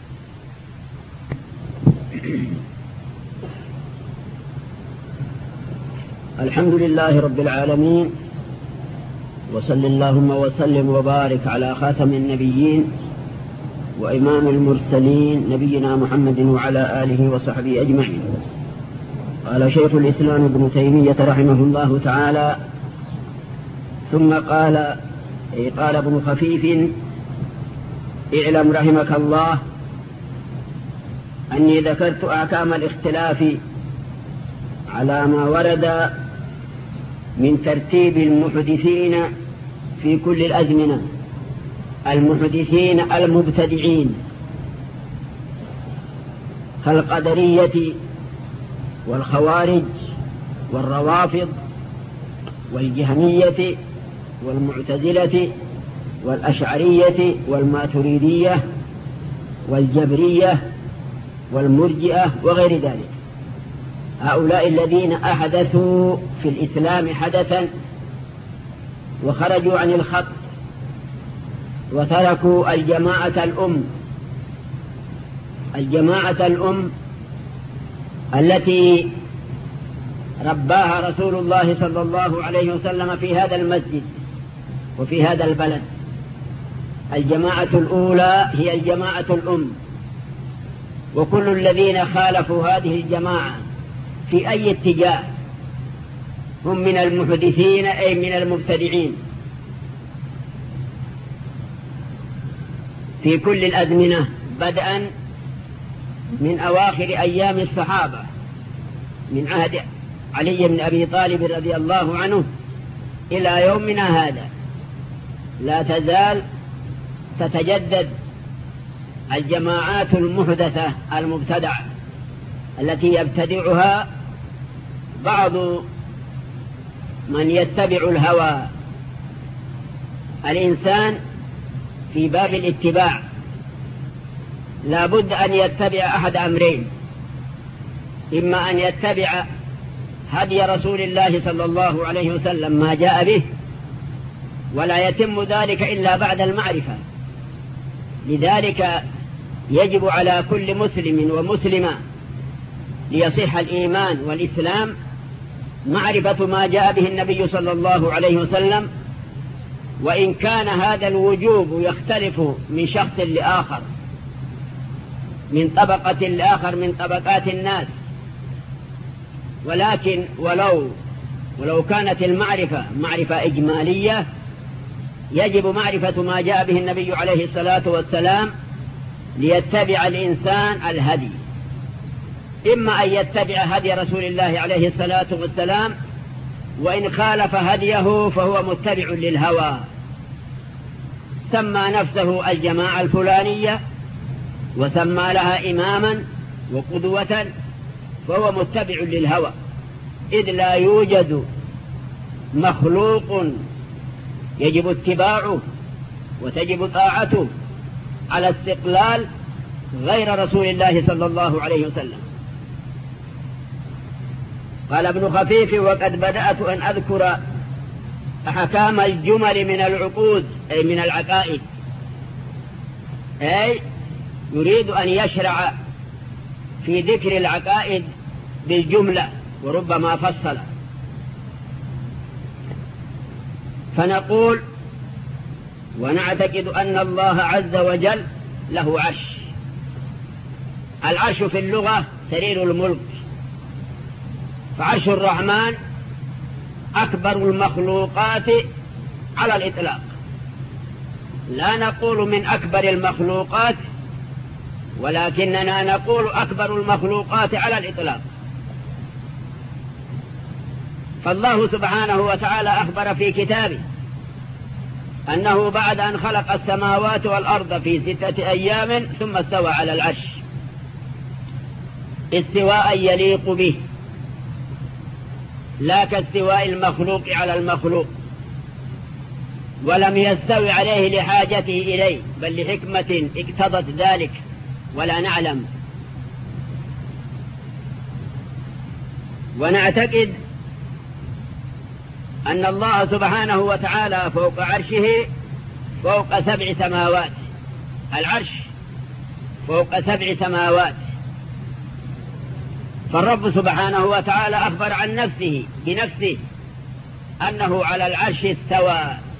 الحمد لله رب العالمين، وصل اللهم وسلم وبارك على خاتم النبيين وإمام المرسلين نبينا محمد وعلى آله وصحبه أجمعين. قال شيخ الإسلام ابن تيمية رحمه الله تعالى: ثم قال أي قال ابن خفيف: اعلم رحمك الله أني ذكرت أحكام الاختلاف على ما ورد من ترتيب المحدثين في كل الأزمنة، المحدثين المبتدعين كالقدرية والخوارج والروافض والجهمية والمعتزلة والأشعرية والماتريدية والجبرية والمرجئة وغير ذلك. هؤلاء الذين أحدثوا في الإسلام حدثا وخرجوا عن الخط وتركوا الجماعة الأم، الجماعة الأم التي رباها رسول الله صلى الله عليه وسلم في هذا المسجد وفي هذا البلد. الجماعة الأولى هي الجماعة الأم، وكل الذين خالفوا هذه الجماعة في أي اتجاه هم من المحدثين، أي من المبتدعين في كل الأزمنة، بدءا من أواخر أيام الصحابة من عهد علي بن أبي طالب رضي الله عنه إلى يومنا هذا. لا تزال تتجدد الجماعات المحدثة المبتدعة التي يبتدعها بعض من يتبع الهوى. الإنسان في باب الاتباع لا بد أن يتبع أحد أمرين: إما أن يتبع هدي رسول الله صلى الله عليه وسلم ما جاء به، ولا يتم ذلك إلا بعد المعرفة. لذلك يجب على كل مسلم ومسلمة ليصح الإيمان والإسلام معرفة ما جاء به النبي صلى الله عليه وسلم وإن كان هذا الوجوب يختلف من شخص لآخر، من طبقة لآخر من طبقات الناس، ولكن ولو ولو كانت المعرفة معرفة إجمالية يجب معرفة ما جاء به النبي عليه الصلاة والسلام ليتبع الإنسان الهدي، إما أن يتبع هدي رسول الله عليه الصلاة والسلام، وإن خالف هديه فهو متبع للهوى، سمى نفسه الجماعة الفلانية وسمى لها إماما وقدوة، فهو متبع للهوى، إذ لا يوجد مخلوق يجب اتباعه وتجب طاعته على استقلال غير رسول الله صلى الله عليه وسلم. قال ابن خفيف: وقد بدأت أن أذكر أحكام الجمل من العقود أي من العقائد، أي يريد أن يشرع في ذكر العقائد بالجملة وربما فصل. فنقول ونعتقد أن الله عز وجل له عرش. العرش في اللغة سرير الملك، فعرش الرحمن أكبر المخلوقات على الإطلاق، لا نقول من أكبر المخلوقات، ولكننا نقول أكبر المخلوقات على الإطلاق. فالله سبحانه وتعالى أخبر في كتابه أنه بعد أن خلق السماوات والأرض في ستة أيام ثم استوى على العرش استواء يليق به، لا كاستواء المخلوق على المخلوق، ولم يستوي عليه لحاجته إليه، بل لحكمة اقتضت ذلك ولا نعلم. ونعتقد أن الله سبحانه وتعالى فوق عرشه فوق سبع سماوات، العرش فوق سبع سماوات. فالرب سبحانه وتعالى أخبر عن نفسه بنفسه أنه على العرش استوى،